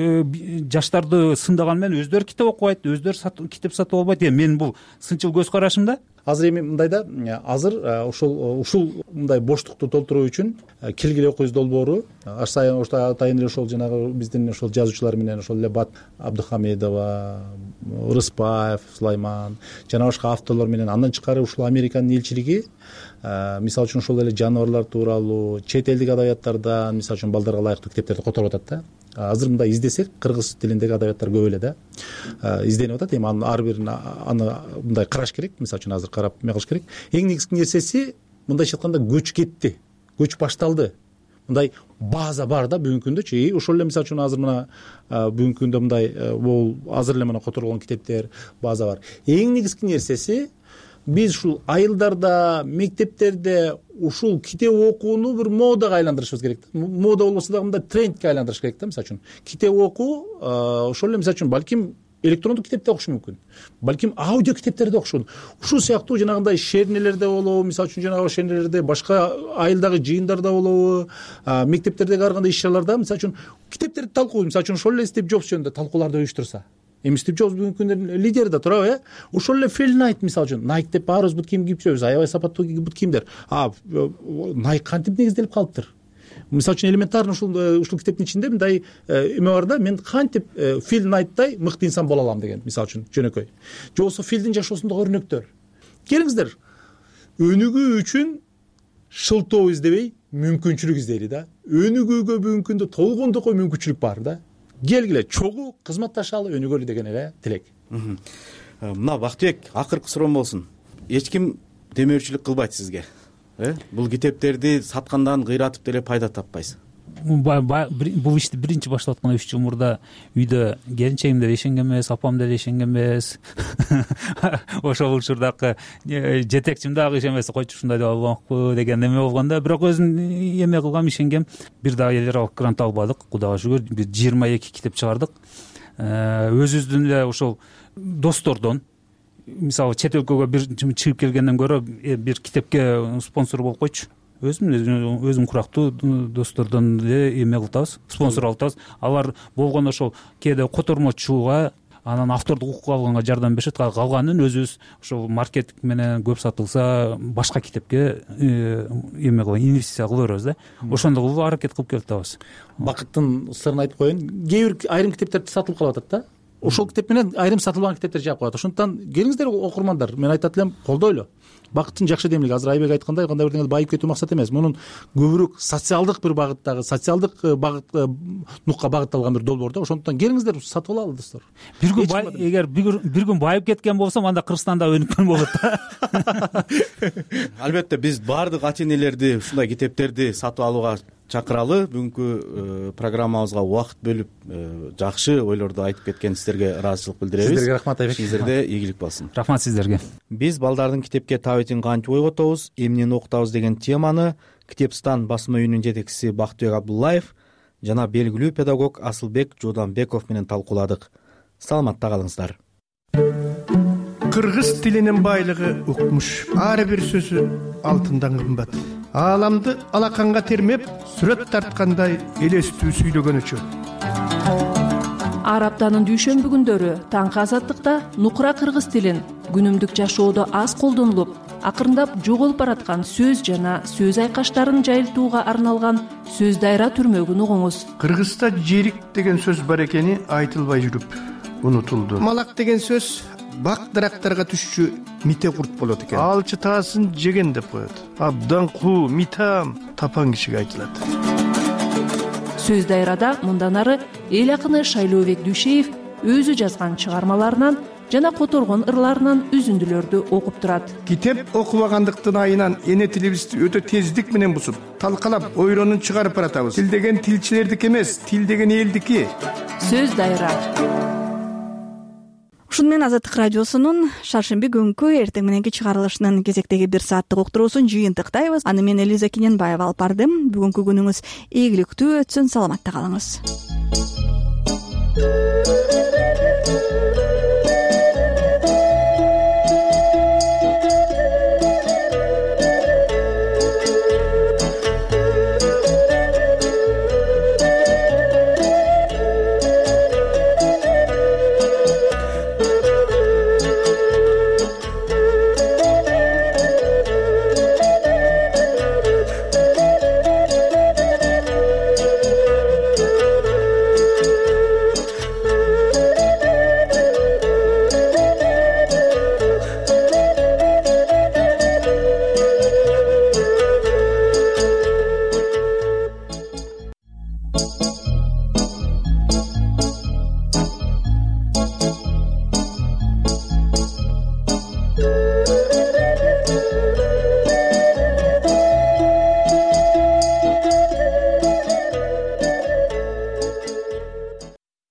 жаштарды сындаган менен өздөрү китеп окубайт, өздөрү китеп сатып албайт. Эми менин бул сынчыл көз карашым да. Азыр эми мындай да, азыр ушул ушул мындай боштукту толтуруу үчүн келгиле окуйбуз долбоору аш сайын атайын эле ошол жанагы биздин ошол жазуучулар менен ошол эле Бат Абдухамедова, Рыспаев, Сулайман жана башка авторлор менен андан тышкары ушул Американын элчилиги мисалы үчүн ошол эле жаныбарлар тууралуу чет элдик адабияттардан мисалы үчүн балдарга ылайыктуу китептерди которуп атат да. Азыр мындай издесек кыргыз тилиндеги адабияттар көп эле да изденип атат. Эми анын ар бирин аны мындай караш керек, мисалы үчүн азыр карап эме кылыш керек. Эң негизги нерсеси мындайча айтканда көч кетти, көч башталды. Мындай база бар да бүгүнкү күндөчү. И ошол эле мисалы үчүн азыр мына бүгүнкү күндө мындай бул азыр эле мына которулган китептер база бар. Эң негизги нерсеси биз ушул айылдарда, мектептерде ушул китеп окууну бир модага айландырышыбыз керек да. Мода болбосо дагы мындай трендке айландырыш керек да. Мисалы үчүн китеп окуу ошол эле мисалы үчүн балким электрондук китепте окуш мүмкүн, балким аудио китептерде окуш мүмкүн. Ушул сыяктуу жанагындай шернелерде болобу, мисалы үчүн жанагы шернелерде башка айылдагы жыйындарда болобу, мектептердеги ар кандай иш чараларда мисалы үчүн китептерди талкуу, мисалы үчүн ошол эле Стив Джобс жөнүндө талкууларды уюштурса. Эми Стив Джобс бүгүнкү күндөрдүн лидери да турабы, э? Ошол эле Фил Найт мисалы үчүн Nike деп баарыбыз бут кийим кийип жүрөбүз, аябай сапаттуу бут кийимдер. А Nike кантип негизделип калыптыр? Мисалы үчүн элементарно ушул ушул китептин ичинде мындай эме бар да, мен кантип Фил Найттай мыкты инсан боло алам деген, мисалы үчүн жөнөкөй. Же болбосо Филдин жашоосундагы өрнөктөр. Келиңиздер, өнүгүү үчүн шылтоо издебей мүмкүнчүлүк издейли да. Өнүгүүгө бүгүнкү күндө толгондокой мүмкүнчүлүк бар да. Келгиле чогуу кызматташалы, өнүгөлү деген эле тилек. Мына Бактыбек, акыркы суроом болсун. Эч ким демөөрчүлүк кылбайт сизге, э? Бул китептерди саткандан кыйратып деле пайда таппайсыз. Бул ишти биринчи баштап аткан үч жыл мурда үйдө келинчегим деле ишенген эмес, апам деле ишенген эмес. Ошол учурдагы жетекчим дагы ишенбесе койчу ушундай деп албакпы деген эме болгон да. Бирок өзүм эме кылгам, ишенгем. Бир дагы элералык грант албадык, Кудайга шүгүр. Бир жыйырма эки китеп чыгардык. Өзүбүздүн эле ошол достордон, мисалы чет өлкөгө бир чыгып келгенден көрө бир китепке спонсор болуп койчу. Өзүм өзүм курактуу достордон эле эме кылтабыз, спонсор алабыз. Алар болгондо ошол кээде котормочуга, анан автордук укук алганга жардам беришет. Калганын өзүбүз ошол маркетинг менен көп сатылса башка китепке эме кылып инвестиция кыла беребиз да. Ошондой кылып аракет кылып келатабыз. Бакыттын сырын айтып коеюн. Кээ бир айрым китептерди сатылып калып атат да. Ошол китеп менен айрым сатылган китептер жаап коет. Ошондуктан келиңиздер окурмандар, мен айтат элем, колдойлу. Бакыттын жакшы демилиги азыр Айбек айткандай кандай бир байып кетүү максат эмес. Мунун көбүрөөк социалдык бир багыттагы, социалдык багыт нукка багытталган бир долбоор да. Ошондуктан келиңиздер сатып алалы достор. Бир күн эгер бир күн байып кеткен болсом, анда Кыргызстанда өнүккөн болот да. Албетте биз баардык ата энелерди ушундай китептерди сатып алууга чакыралы. Бүгүнкү программабызга убакыт бөлүп жакшы ойлорду айтып кеткен сиздерге ыраазычылык билдиребиз. Сиздерге рахмат Айбек. Сиздерде ийгилик болсун. Рахмат сиздерге. Биз балдардын китепке табитин кантип ойготобуз, эмнени окутабыз деген теманы Китепстан басма үйүнүн жетекчиси Бактыбек Абдуллаев жана белгилүү педагог Асылбек Жууданбеков менен талкууладык. Саламатта калыңыздар. Кыргыз тилинин байлыгы укмуш. Ар бир сөзү алтындан кымбат. Ааламды алаканга термеп, сүрөт тарткандай элестүү сүйлөгөнүчө. Ар аптанын дүйшөмбү күндөрү таңкы азаттыкта нукура кыргыз тилин күнүмдүк жашоодо аз колдонулуп, акырындап жоголуп бараткан сөз жана сөз айкаштарын жайылтууга арналган сөз дайра түрмөгүн угуңуз. Кыргызда жерик деген сөз бар экени айтылбай жүрүп унутулду. Малак деген сөз бак дарактарга түшчү мите курт болот экен. Алчы таасын жеген деп коет. Абдан куу, митам тапан кишиге айтылат. Сөз дайрада мындан ары эл акыны Шайлообек Дүйшеев өзү жазган чыгармаларынан жана которгон ырларынан үзүндүлөрдү окуп турат. Китеп окубагандыктын айынан эне тилибизди өтө тездик менен бузуп, талкалап, ойронун чыгарып баратабыз. Тил деген тилчилердики эмес, тил деген элдики. Сөз дайра. Ушун менен Азаттык радиосунун шаршемби күнкү эртең мененки чыгарылышынын кезектеги бир сааттык уктуруусун жыйынтыктайбыз. Аны мен Элиза Кененбаева алып бардым. Бүгүнкү күнүңүз ийгиликтүү өтсүн, саламатта калыңыз.